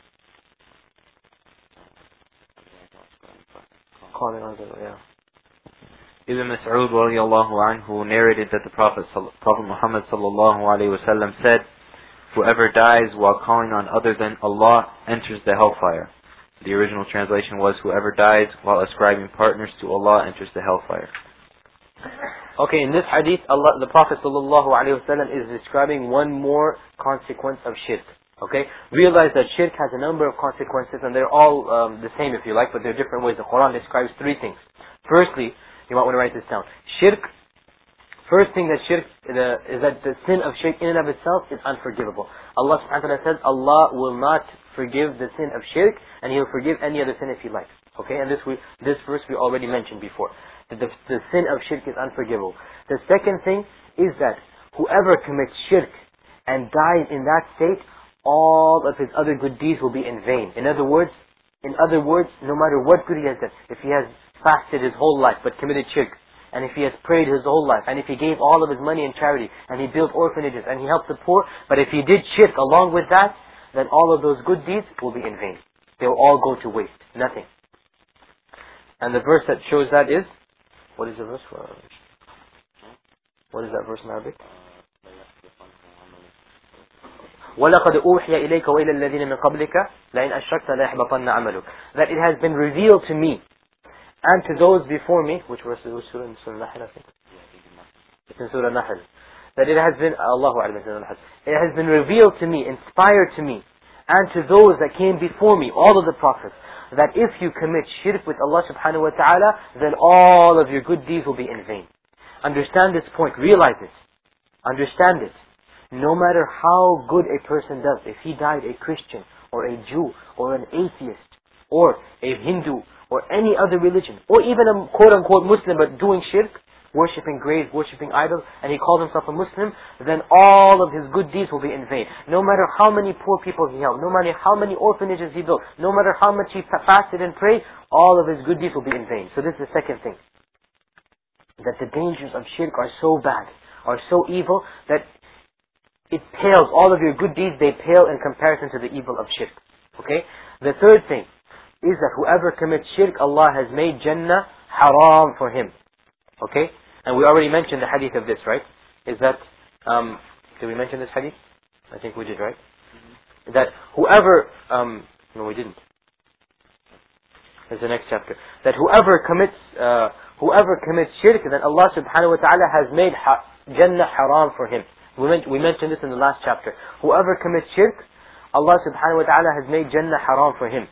calling on the, yeah. Ibn Mas'ud radiallahu anhu narrated that the Prophet, Prophet Muhammad sallallahu alayhi wa sallam said, whoever dies while calling on other than Allah enters the hellfire. The original translation was, whoever dies while ascribing partners to Allah enters the hellfire. Okay, in this hadith, Allah, the Prophet sallallahu alayhi wa sallam is describing one more consequence of shirk. Okay, realize that shirk has a number of consequences, and they're all um, the same if you like, but they're different ways. The Quran describes three things. Firstly, you might want to write this down. Shirk, first thing that shirk the, is that the sin of shirk in and of itself is unforgivable. Allah subhanahu wa ta'ala says, Allah will not forgive the sin of shirk, and He will forgive any other sin if He likes. Okay, and this we, this verse we already mentioned before. That the, the sin of shirk is unforgivable. The second thing is that whoever commits shirk and dies in that state, all of his other good deeds will be in vain. In other words, in other words, no matter what good he has done, if he has fasted his whole life but committed shirk, and if he has prayed his whole life, and if he gave all of his money in charity, and he built orphanages, and he helped the poor, but if he did shirk along with that, then all of those good deeds will be in vain. They will all go to waste. Nothing. And the verse that shows that is, what is the verse for? What is that verse in Arabic? وَلَقَدْ أُوحِيَ إِلَيْكَ وَإِلَى الَّذِينَ مِنْ قَبْلِكَ لَإِنْ أَشْرَكْتَ لَيَحْبَطَنَّ عَمَلُكَ. That it has been revealed to me and to those before me, which verse is Surah An-Nahl, I think. It's in Surah An-Nahl. That it has been, Allahu A'lam, it has been revealed to me, inspired to me, and to those that came before me, all of the prophets, that if you commit shirk with Allah subhanahu wa ta'ala, then all of your good deeds will be in vain. Understand this point, realize it, understand it. No matter how good a person does, if he died a Christian, or a Jew, or an atheist, or a Hindu, or any other religion, or even a quote-unquote Muslim but doing shirk, worshipping graves, worshipping idols, and he called himself a Muslim, then all of his good deeds will be in vain. No matter how many poor people he helped, no matter how many orphanages he built, no matter how much he fasted and prayed, all of his good deeds will be in vain. So this is the second thing. That the dangers of shirk are so bad, are so evil, that it pales, all of your good deeds, they pale in comparison to the evil of shirk. Okay? The third thing is that whoever commits shirk, Allah has made Jannah haram for him. Okay? And we already mentioned the hadith of this, right? Is that, um, did we mention this hadith? I think we did, right? Mm-hmm. That whoever, um, no we didn't. There's the next chapter. That whoever commits, uh, whoever commits shirk, then Allah subhanahu wa ta'ala has made ha- Jannah haram for him. We, men- we mentioned this in the last chapter. Whoever commits shirk, Allah subhanahu wa ta'ala has made Jannah haram for him.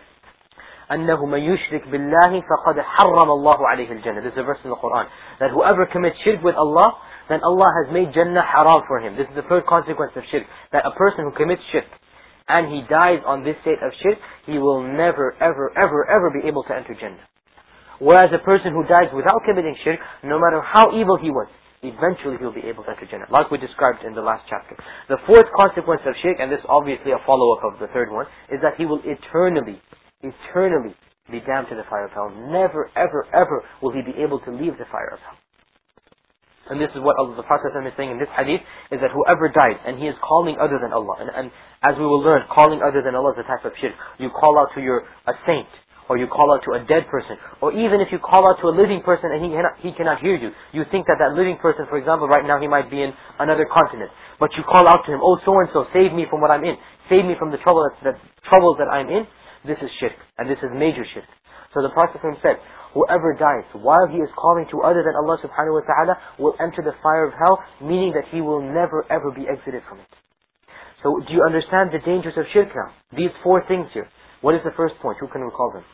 أَنَّهُ مَنْ يُشْرِكْ بِاللَّهِ فَقَدْ حَرَّمَ اللَّهُ عَلَيْهِ الْجَنَّةِ. This is a verse in the Quran. That whoever commits shirk with Allah, then Allah has made Jannah haram for him. This is the third consequence of shirk. That a person who commits shirk, and he dies on this state of shirk, he will never, ever, ever, ever be able to enter Jannah. Whereas a person who dies without committing shirk, no matter how evil he was, eventually he'll be able to enter Jannah, like we described in the last chapter. The fourth consequence of shirk, and this is obviously a follow-up of the third one, is that he will eternally, eternally be damned to the fire of hell. Never, ever, ever will he be able to leave the fire of hell. And this is what Allah, the Prophet is saying in this hadith, is that whoever dies and he is calling other than Allah, and, and as we will learn, calling other than Allah is a type of shirk. You call out to your a saint, or you call out to a dead person, or even if you call out to a living person and he cannot, he cannot hear you, you think that that living person, for example, right now he might be in another continent, but you call out to him, oh so-and-so, save me from what I'm in, save me from the trouble that, that troubles that I'm in. This is shirk, and this is major shirk. So the Prophet said, whoever dies while he is calling to other than Allah subhanahu wa ta'ala will enter the fire of hell, meaning that he will never ever be exited from it. So do you understand the dangers of shirk now? These four things here. What is the first point? Who can recall them?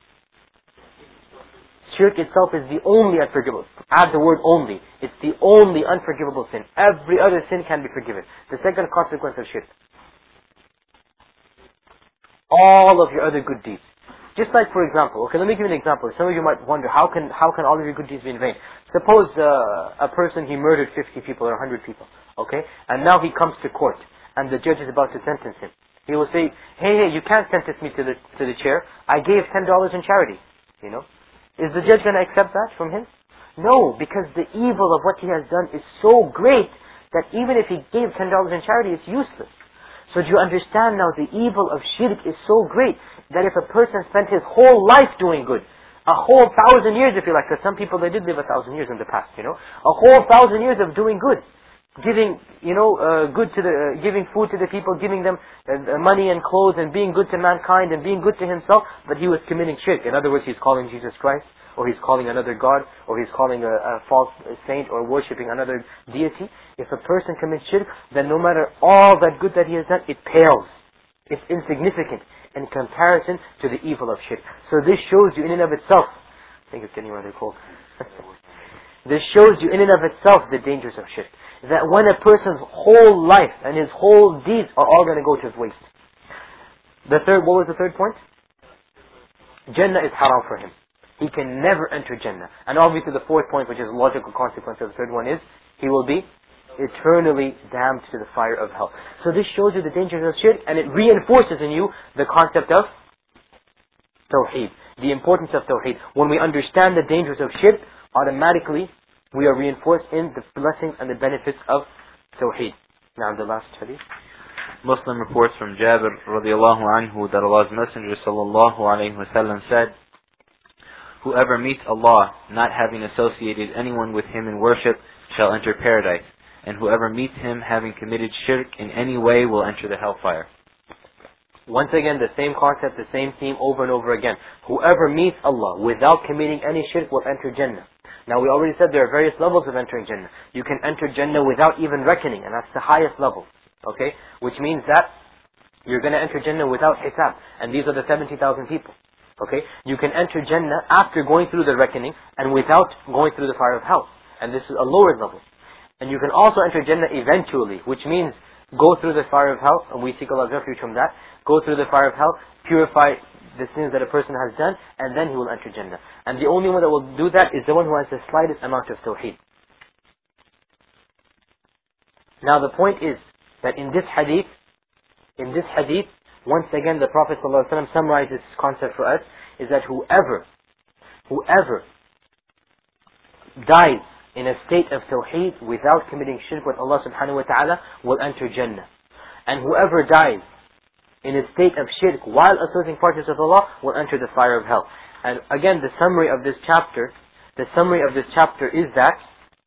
Shirk itself is the only unforgivable. Add the word only. It's the only unforgivable sin. Every other sin can be forgiven. The second consequence of shirk. all of your other good deeds. Just like, for example, okay, let me give you an example. Some of you might wonder, how can how can all of your good deeds be in vain? Suppose uh, a person, he murdered fifty people or one hundred people, okay? And now he comes to court, and the judge is about to sentence him. He will say, hey, hey, you can't sentence me to the to the chair. I gave ten dollars in charity, you know? Is the judge going to accept that from him? No, because the evil of what he has done is so great that even if he gave ten dollars in charity, it's useless. So do you understand now, the evil of shirk is so great that if a person spent his whole life doing good, a whole thousand years if you like, because some people they did live a thousand years in the past, you know, a whole thousand years of doing good, giving, you know, uh, good to the, uh, giving food to the people, giving them uh, money and clothes and being good to mankind and being good to himself, but he was committing shirk. In other words, he's calling Jesus Christ, or he's calling another God, or he's calling a, a false saint, or worshipping another deity. If a person commits shirk, then no matter all that good that he has done, it pales. It's insignificant in comparison to the evil of shirk. So this shows you in and of itself, I think it's getting rather cold. This shows you in and of itself the dangers of shirk. That when a person's whole life and his whole deeds are all going to go to his waste. The third, what was the third point? Jannah is haram for him. He can never enter Jannah. And obviously the fourth point, which is a logical consequence of the third one, is he will be eternally damned to the fire of hell. So this shows you the dangers of shirk, and it reinforces in you the concept of Tawheed, the importance of Tawheed. When we understand the dangers of shirk, automatically we are reinforced in the blessings and the benefits of Tawheed. Now the last hadith. Muslim reports from Jabir radiallahu anhu that Allah's Messenger sallallahu alayhi wa sallam said, whoever meets Allah, not having associated anyone with Him in worship, shall enter paradise. And whoever meets Him having committed shirk in any way will enter the hellfire. Once again, the same concept, the same theme over and over again. Whoever meets Allah without committing any shirk will enter Jannah. Now we already said there are various levels of entering Jannah. You can enter Jannah without even reckoning, and that's the highest level. Okay? Which means that you're going to enter Jannah without hisab. And these are the seventy thousand people. Okay? You can enter Jannah after going through the reckoning and without going through the fire of hell. And this is a lower level. And you can also enter Jannah eventually, which means go through the fire of hell, and we seek Allah's refuge from that. Go through the fire of hell, purify the sins that a person has done, and then he will enter Jannah. And the only one that will do that is the one who has the slightest amount of tawheed. Now the point is that in this hadith, in this hadith, once again the Prophet ﷺ summarizes this concept for us, is that whoever, whoever dies in a state of tawheed without committing shirk with Allah subhanahu wa ta'ala will enter Jannah. And whoever dies in a state of shirk while associating partners with Allah will enter the fire of hell. And again, the summary of this chapter, the summary of this chapter is that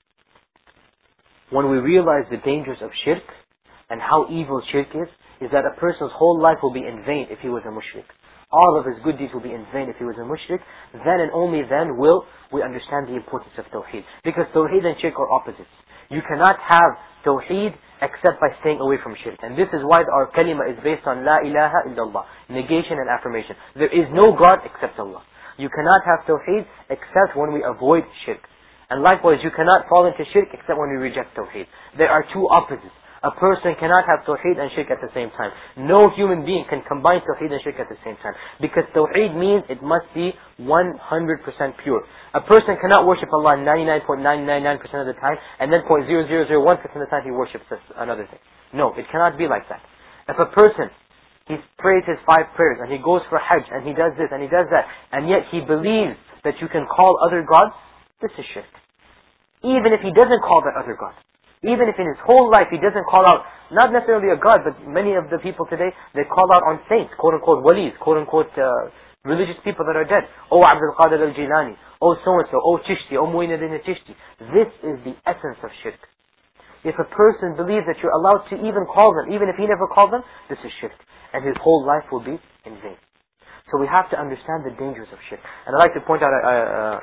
when we realize the dangers of shirk and how evil shirk is, is that a person's whole life will be in vain if he was a mushrik. All of his good deeds will be in vain if he was a mushrik. Then and only then will we understand the importance of tawheed. Because tawheed and shirk are opposites. You cannot have tawheed except by staying away from shirk. And this is why our kalima is based on la ilaha illallah, negation and affirmation. There is no God except Allah. You cannot have tawheed except when we avoid shirk. And likewise, you cannot fall into shirk except when we reject tawheed. There are two opposites. A person cannot have tawheed and shirk at the same time. No human being can combine tawheed and shirk at the same time. Because tawheed means it must be one hundred percent pure. A person cannot worship Allah ninety-nine point nine nine nine percent of the time, and then zero point zero zero zero one percent of the time he worships another thing. No, it cannot be like that. If a person, he prays his five prayers, and he goes for hajj, and he does this, and he does that, and yet he believes that you can call other gods, this is shirk. Even if he doesn't call that other God. Even if in his whole life he doesn't call out, not necessarily a God, but many of the people today, they call out on saints, quote-unquote walis, quote-unquote uh, religious people that are dead. Oh Abdul Qadir al-Jilani, oh so-and-so, oh Chishti, oh Muinuddin al-Chishti. This is the essence of shirk. If a person believes that you're allowed to even call them, even if he never called them, this is shirk. And his whole life will be in vain. So we have to understand the dangers of shirk. And I'd like to point out uh, uh,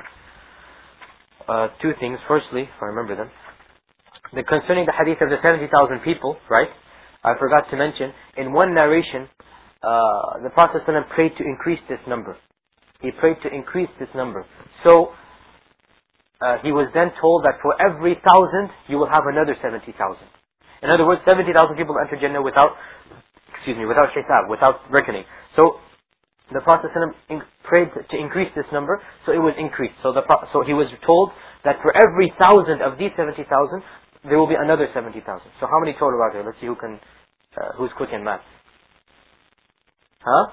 uh, two things. Firstly, if I remember them. The, concerning the hadith of the seventy thousand people, right? I forgot to mention, in one narration, uh, the Prophet ﷺ prayed to increase this number. He prayed to increase this number. So, uh, he was then told that for every thousand, you will have another seventy thousand. In other words, seventy thousand people enter Jannah without, excuse me, without hisab, without reckoning. So the Prophet ﷺ prayed to increase this number, so it was increased. So the so he was told that for every thousand of these seventy thousand, there will be another seventy thousand. So how many total are there? Let's see who can, uh, who's quick in math. Huh?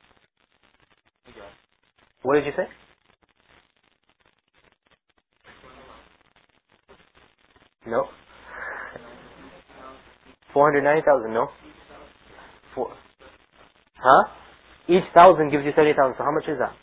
What did you say? No. four hundred ninety thousand, no? Four. Huh? Each thousand gives you seventy thousand, so how much is that?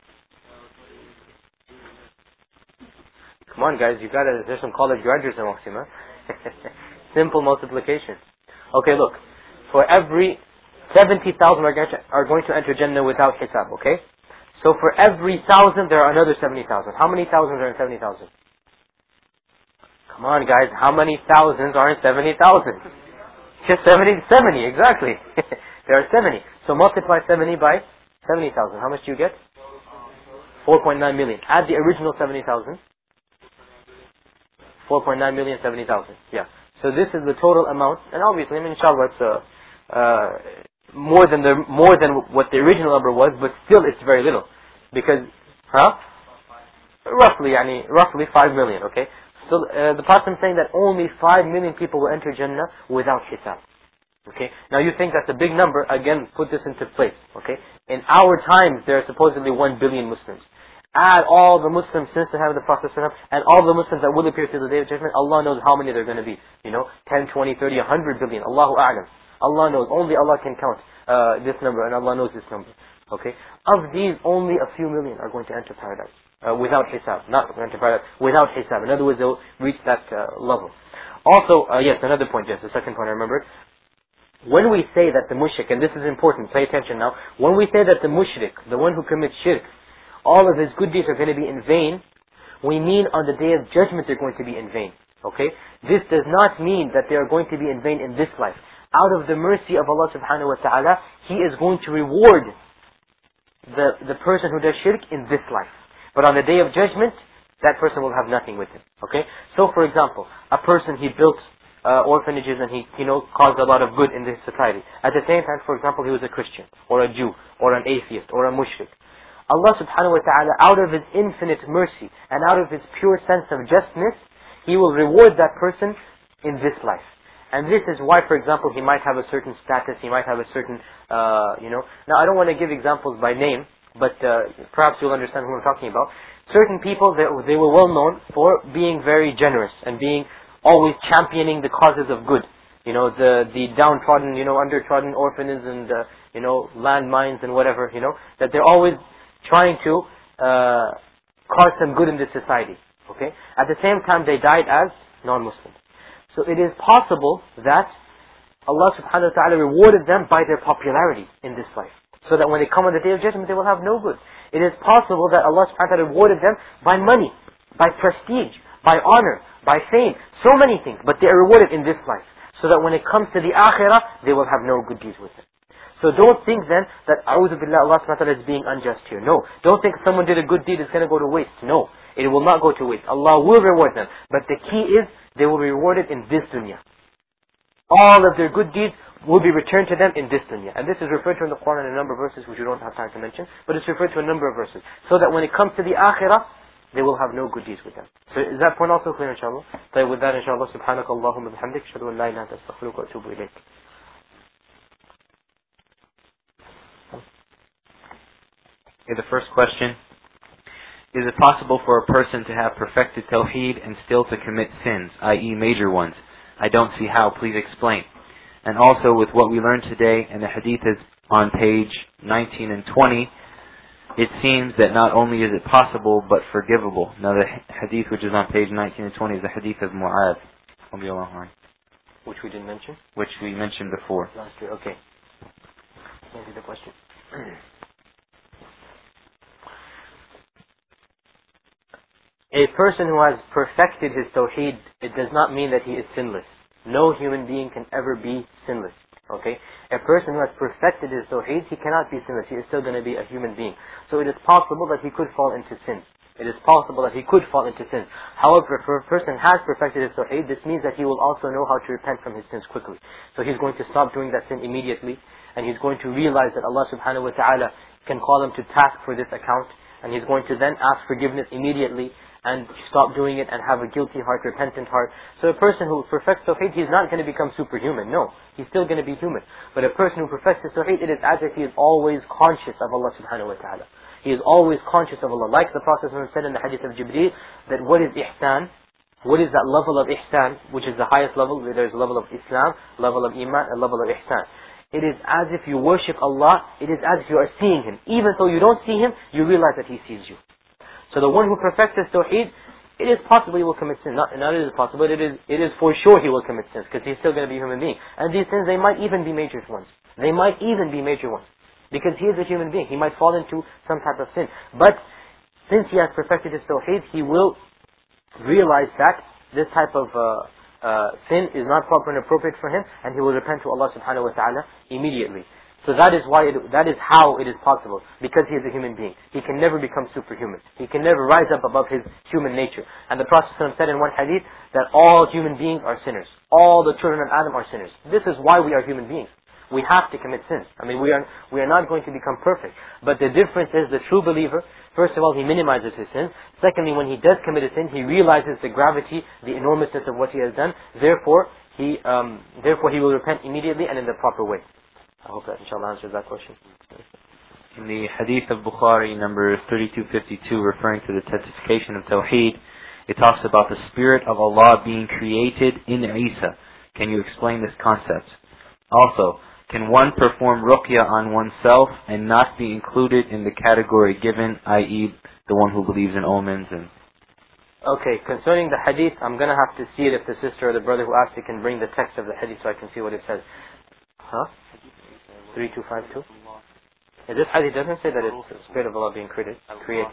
Come on guys, you gotta, there's some college graduates amongst you, man. Simple multiplication. Okay, look. For every seventy thousand are going to, are going to enter Jannah without hisab, okay? So for every thousand, there are another seventy thousand. How many thousands are in seventy thousand? Come on guys, how many thousands are in seventy thousand? Just seventy, seventy, exactly. There are seventy. So multiply seventy by seventy thousand. How much do you get? four point nine million. Add the original seventy thousand. four point nine million, seventy thousand. Yeah. So this is the total amount. And obviously, I mean, inshallah, it's uh, uh, more than the more than what the original number was, but still it's very little. Because, huh? Roughly, yani, roughly five million, okay? So uh, the Prophet is saying that only five million people will enter Jannah without hisab. Okay? Now you think that's a big number. Again, put this into place. Okay? In our times, there are supposedly one billion Muslims. Add all the Muslims since the time of the Prophet and all the Muslims that will appear to the Day of Judgment. Allah knows how many there are going to be. You know, ten, twenty, thirty, one hundred billion. Allahu A'lam. Allah knows. Only Allah can count uh, this number, and Allah knows this number. Okay? Of these, only a few million are going to enter paradise. Uh, without hisab, not enter paradise, without hisab. In other words, they'll reach that uh, level. Also, uh, yes, another point, yes, the second point I remembered. When we say that the mushrik, and this is important, pay attention now, when we say that the mushrik, the one who commits shirk, all of his good deeds are going to be in vain, we mean on the Day of Judgment they're going to be in vain. Okay? This does not mean that they are going to be in vain in this life. Out of the mercy of Allah subhanahu wa ta'ala, He is going to reward the, the person who does shirk in this life. But on the Day of Judgment, that person will have nothing with him. Okay? So for example, a person, he built uh, orphanages and he, you know, caused a lot of good in this society. At the same time, for example, he was a Christian, or a Jew, or an atheist, or a mushrik. Allah subhanahu wa ta'ala, out of His infinite mercy, and out of His pure sense of justness, He will reward that person in this life. And this is why, for example, he might have a certain status, he might have a certain, uh, you know. Now I don't want to give examples by name, but uh, perhaps you'll understand who I'm talking about. Certain people, they, they were well known for being very generous and being always championing the causes of good. You know, the the downtrodden, you know, undertrodden orphans and, uh, you know, landmines and whatever, you know, that they're always trying to uh, cause some good in this society. Okay? At the same time, they died as non-Muslims. So it is possible that Allah subhanahu wa ta'ala rewarded them by their popularity in this life. So that when they come on the Day of Judgment, they will have no good. It is possible that Allah subhanahu wa ta'ala rewarded them by money, by prestige, by honor, by fame, so many things. But they are rewarded in this life. So that when it comes to the akhirah, they will have no good deeds with it. So don't think then that, a'udhu billah, Allah subhanahu wa ta'ala is being unjust here. No. Don't think someone did a good deed, it's going to go to waste. No. It will not go to waste. Allah will reward them. But the key is, they will be rewarded in this dunya. All of their good deeds will be returned to them in this dunya. And this is referred to in the Quran in a number of verses which we don't have time to mention, but it's referred to a number of verses. So that when it comes to the akhirah, they will have no good deeds with them. So is that point also clear, inshallah? So with that, inshallah, subhanaka Allahumma bihamdik, ashhadu an la ilaha illa anta astaghfiruka wa atubu ilayk. Okay, the first question. Is it possible for a person to have perfected tawheed and still to commit sins, that is major ones? I don't see how. Please explain. And also with what we learned today, and the hadith is on page nineteen and twenty, it seems that not only is it possible, but forgivable. Now the hadith which is on page nineteen and twenty is the hadith of Mu'adh, which we didn't mention? Which we mentioned before. Last year, okay. Maybe the question. A person who has perfected his tawheed, it does not mean that he is sinless. No human being can ever be sinless. Okay? A person who has perfected his tawheed, he cannot be sinless. He is still going to be a human being. So it is possible that he could fall into sin. It is possible that he could fall into sin. However, if a person has perfected his tawheed, this means that he will also know how to repent from his sins quickly. So he's going to stop doing that sin immediately. and he's going to realize that Allah subhanahu wa ta'ala can call him to task for this account, and he's going to then ask forgiveness immediately and stop doing it and have a guilty heart, repentant heart. So a person who perfects Tawheed, he's not going to become superhuman. No, he's still going to be human. But a person who perfects his Tawheed, it is as if he is always conscious of Allah subhanahu wa ta'ala. He is always conscious of Allah. Like the Prophet said in the hadith of Jibreel, that what is ihsan? What is that level of ihsan, which is the highest level? There's a level of Islam, level of iman, a level of ihsan. It is as if you worship Allah, it is as if you are seeing Him. Even though you don't see Him, you realize that He sees you. So the one who perfects his Tawheed, it is possible he will commit sin. Not, not it is possible, it is, it is for sure he will commit sins, because he's still going to be a human being. And these sins, they might even be major ones. They might even be major ones. Because he is a human being. He might fall into some type of sin. But since he has perfected his Tawheed, he will realize that this type of uh, uh, sin is not proper and appropriate for him, and he will repent to Allah subhanahu wa ta'ala immediately. So that is why, it, that is how it is possible. Because he is a human being. He can never become superhuman. He can never rise up above his human nature. And the Prophet ﷺ said in one hadith that all human beings are sinners. All the children of Adam are sinners. This is why we are human beings. We have to commit sins. I mean, we are, we are not going to become perfect. But the difference is the true believer, first of all, he minimizes his sins. Secondly, when he does commit a sin, he realizes the gravity, the enormousness of what he has done. Therefore, he, um, therefore he will repent immediately and in the proper way. I hope that inshallah answers that question. In the hadith of Bukhari, number thirty-two fifty-two, referring to the testification of Tawheed, it talks about the Spirit of Allah being created in Isa. Can you explain this concept? Also, can one perform ruqya on oneself and not be included in the category given, that is the one who believes in omens? And Okay, concerning the hadith, I'm going to have to see it if the sister or the brother who asked it can bring the text of the hadith so I can see what it says. Huh? three two five two? Yeah, this hadith doesn't say that it's the Spirit of Allah being created. created.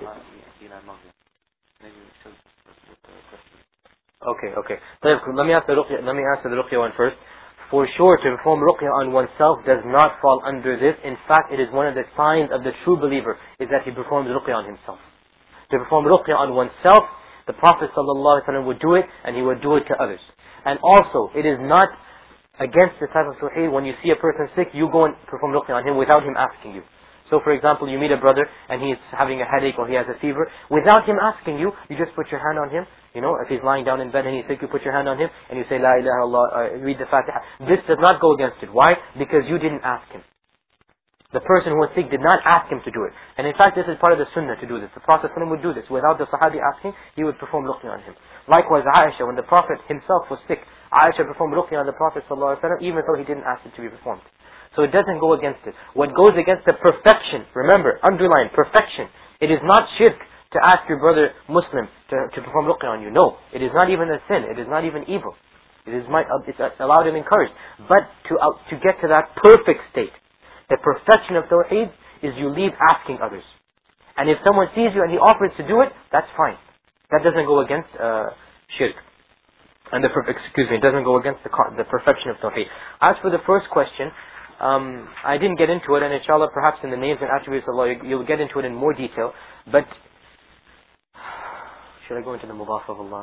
Okay, okay. Let me ask the ruqya, let me answer the ruqya one first. For sure, to perform ruqya on oneself does not fall under this. In fact, it is one of the signs of the true believer is that he performs ruqya on himself. To perform ruqya on oneself, the Prophet ﷺ would do it, and he would do it to others. And also, it is not against the type of Tawheed, when you see a person sick, you go and perform ruqya on him without him asking you. So for example, you meet a brother and he is having a headache or he has a fever. Without him asking you, you just put your hand on him. You know, if he's lying down in bed and he's sick, you put your hand on him and you say, La ilaha illallah, uh, read the Fatiha. This does not go against it. Why? Because you didn't ask him. The person who was sick did not ask him to do it. And in fact, this is part of the sunnah to do this. The Prophet would do this. Without the Sahabi asking, he would perform ruqya on him. Likewise, Aisha, when the Prophet himself was sick, Aisha performed ruqya on the Prophet ﷺ even though he didn't ask it to be performed. So it doesn't go against it. What goes against the perfection, remember, underline, perfection. It is not shirk to ask your brother Muslim to, to perform ruqya on you. No, it is not even a sin. It is not even evil. It is might, it's allowed and encouraged. But to, uh, to get to that perfect state, the perfection of Tawheed is you leave asking others. And if someone sees you and he offers to do it, that's fine. That doesn't go against uh, shirk. And the, excuse me, it doesn't go against the, the perfection of Tawheed. As for the first question, um, I didn't get into it, and inshallah, perhaps in the names and attributes of Allah, you'll get into it in more detail. But, should I go into the mudaf of Allah?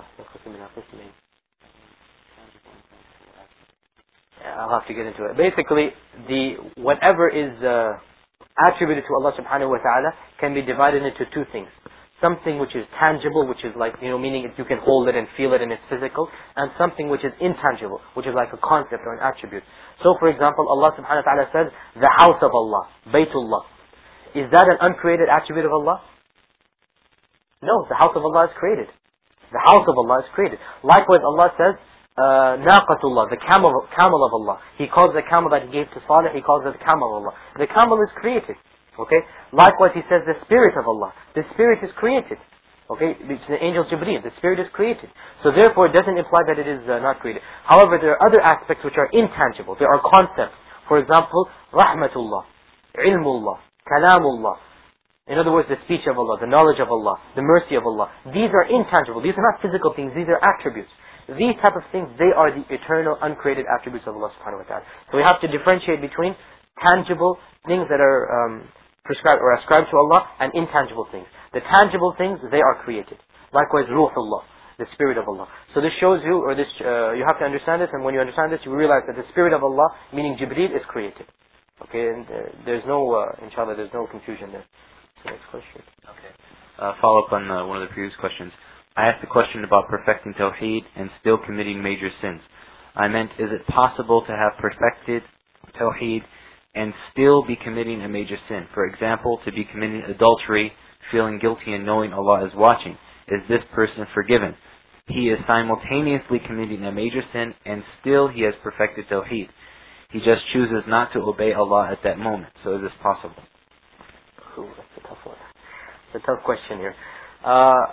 I'll have to get into it. Basically, the whatever is uh, attributed to Allah subhanahu wa ta'ala can be divided into two things. Something which is tangible, which is like, you know, meaning you can hold it and feel it and it's physical, and something which is intangible, which is like a concept or an attribute. So for example, Allah subhanahu wa ta'ala says, the house of Allah, Baytullah. Is that an uncreated attribute of Allah? No, the house of Allah is created. The house of Allah is created. Likewise, Allah says, uh, Naqatullah, the camel, camel of Allah. He calls the camel that He gave to Salih, He calls it the camel of Allah. The camel is created. Okay. Likewise, He says the Spirit of Allah. The Spirit is created. Okay. It's the angel Jibreel. The Spirit is created. So therefore, it doesn't imply that it is uh, not created. However, there are other aspects which are intangible. There are concepts. For example, Rahmatullah, Ilmullah, Kalamullah. In other words, the speech of Allah, the knowledge of Allah, the mercy of Allah. These are intangible. These are not physical things. These are attributes. These type of things, they are the eternal, uncreated attributes of Allah subhanahu wa ta'ala. So we have to differentiate between tangible things that are um, prescribed or ascribed to Allah and intangible things. The tangible things, they are created. Likewise, Ruhullah, the Spirit of Allah. So this shows you, or this, uh, you have to understand this, and when you understand this, you realize that the Spirit of Allah, meaning Jibreel, is created. Okay, and uh, there's no, uh, inshallah, there's no confusion there. So next question. Okay. Uh, follow up on uh, one of the previous questions. I asked a question about perfecting Tawheed and still committing major sins. I meant, is it possible to have perfected Tawheed and still be committing a major sin? For example, to be committing adultery, feeling guilty and knowing Allah is watching. Is this person forgiven? He is simultaneously committing a major sin and still he has perfected Tawheed. He just chooses not to obey Allah at that moment. So is this possible? Ooh, that's a tough one. It's a tough question here. Uh,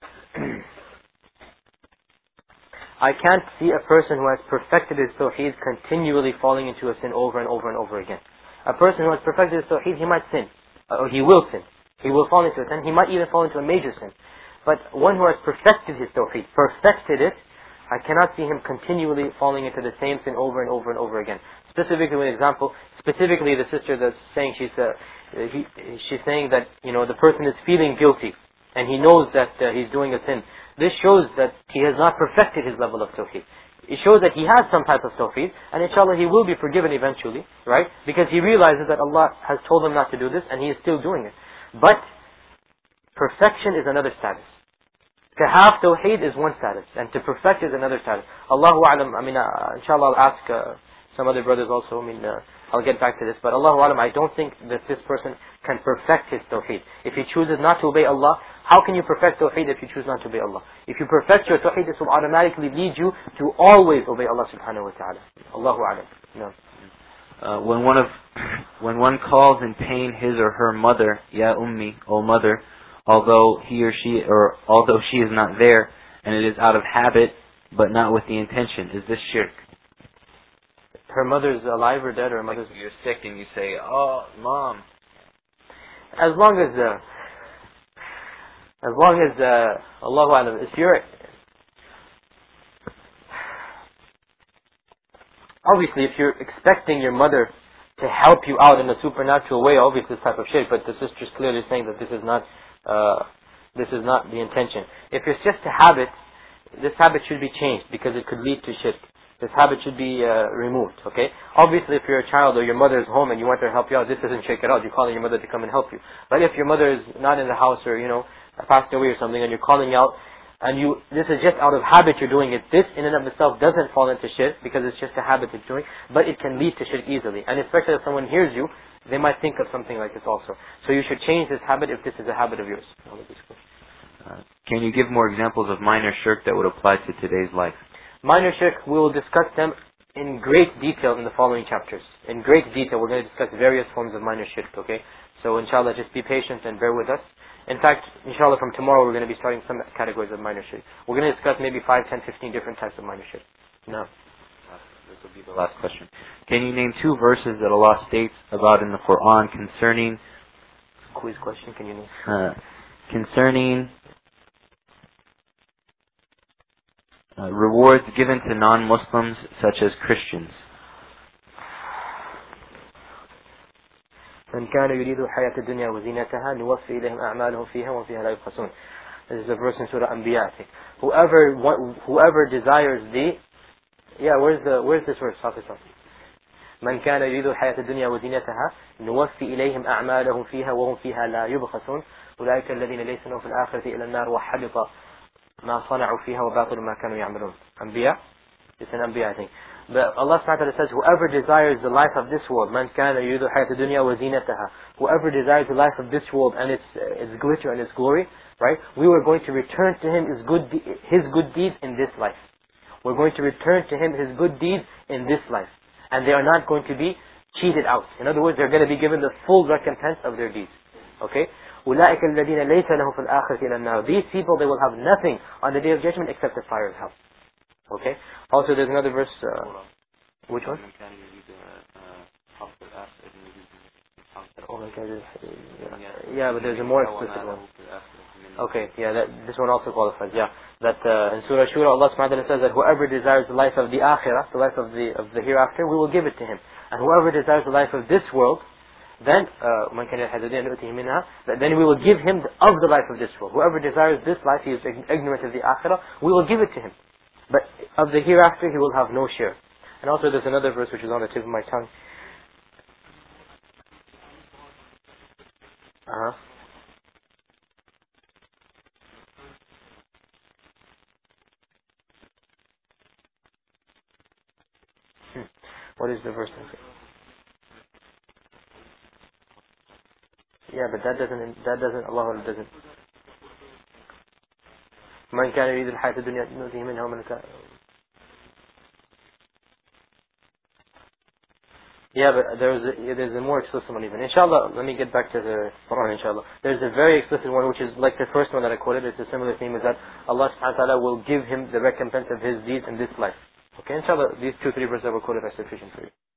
I can't see a person who has perfected his Tawheed continually falling into a sin over and over and over again. A person who has perfected his Tawheed, he might sin. Or he will sin. He will fall into a sin. He might even fall into a major sin. But one who has perfected his Tawheed, perfected it, I cannot see him continually falling into the same sin over and over and over again. Specifically, an example, specifically the sister that's saying, she's, uh, he, she's saying that, you know, the person is feeling guilty and he knows that uh, he's doing a sin. This shows that he has not perfected his level of Tawheed. It shows that he has some type of Tawheed, and inshallah he will be forgiven eventually, right? Because he realizes that Allah has told him not to do this, and he is still doing it. But perfection is another status. To have Tawheed is one status, and to perfect is another status. Allahu A'lam, I mean, uh, inshallah I'll ask uh, some other brothers also, I mean, uh, I'll get back to this. But Allahu A'lam, I don't think that this person can perfect his Tawheed. If he chooses not to obey Allah, how can you perfect Tawheed if you choose not to obey Allah? If you perfect your Tawheed, this will automatically lead you to always obey Allah subhanahu wa ta'ala. Allahu A'lam. No. Uh, when one of, when one calls in pain his or her mother, Ya Ummi, O mother, although he or she, or although she is not there, and it is out of habit, but not with the intention, is this shirk? Her mother's alive or dead, or her mother's... Like you're sick and you say, oh, mom. As long as, uh, as long as, uh, Allahu A'lam, if you're... Obviously, if you're expecting your mother to help you out in a supernatural way, obviously this type of shirk, but the sister's clearly saying that this is not, uh, this is not the intention. If it's just a habit, this habit should be changed because it could lead to shirk. This habit should be uh, removed, okay? Obviously, if you're a child or your mother is home and you want her to help you out, this isn't shirk at all. You're calling your mother to come and help you. But if your mother is not in the house or, you know, passed away or something and you're calling out, and you, this is just out of habit you're doing it, this in and of itself doesn't fall into shirk because it's just a habit you're doing, but it can lead to shirk easily. And especially if someone hears you, they might think of something like this also. So you should change this habit if this is a habit of yours. Uh, can you give more examples of minor shirk that would apply to today's life? Minor shirk, we will discuss them in great detail in the following chapters. In great detail, we're going to discuss various forms of minor shirk, okay? So inshallah, just be patient and bear with us. In fact, inshallah, from tomorrow we're going to be starting some categories of minor shirk. We're going to discuss maybe five, ten, fifteen different types of minor shirk. No. This will be the last question. Can you name two verses that Allah states about in the Quran concerning... Quiz question, can you name? Uh, concerning... Uh, rewards given to non-Muslims such as Christians. من كان يريد الحياة الدنيا وزينتها نوفي إليهم أعمالهم فيها وهم فيها لا يبخسون. This is a verse in Surah Anbiya, I think. Whoever, whoever desires the, yeah, where's the, where's this verse? من كان يريد الحياة الدنيا وزينتها نوفي إليهم أعمالهم فيها وهم فيها لا يبخسون أولئك الذين ليس لهم في الآخرة إلى النار وحبط ما صنعوا فيها وباطل ما كانوا يعملون. Anbiya? It's an Anbiya, I think. But Allah subhanahu wa ta'ala says, whoever desires the life of this world, man kana yuridu hayat ad-dunya wa zinataha, whoever desires the life of this world and its uh, its glitter and its glory, right? We were going to return to him his good de- his good deeds in this life. We're going to return to him his good deeds in this life, and they are not going to be cheated out. In other words, they're going to be given the full recompense of their deeds. Okay? أولئك الذين ليس لهم في الآخرة إلا النار. These people, they will have nothing on the day of judgment except the fire of hell. Okay? Also, there's another verse. Uh, which one? Oh my God. Yeah, but there's a more explicit one. Okay, yeah, that, this one also qualifies. Yeah, that uh, in Surah Shura, Allah subhanahu wa ta'ala says that whoever desires the life of the akhirah, the life of the of the hereafter, we will give it to him. And whoever desires the life of this world, then uh, then we will give him of the life of this world. Whoever desires this life, he is ignorant of the akhirah, we will give it to him. But of the hereafter, he will have no share. And also there's another verse which is on the tip of my tongue. Uh-huh. Hmm. What is the verse? Yeah, but that doesn't, that doesn't, Allah doesn't. من كان يريد الحياة الدنيا نؤتيه منها ومن كان. Yeah, but there's a, yeah, there's a more explicit one even. Inshallah, let me get back to the Quran, inshallah. There's a very explicit one which is like the first one that I quoted. It's a similar theme, is that Allah subhanahu wa ta'ala will give him the recompense of his deeds in this life. Okay, inshallah, these two, three verses that were quoted are sufficient for you.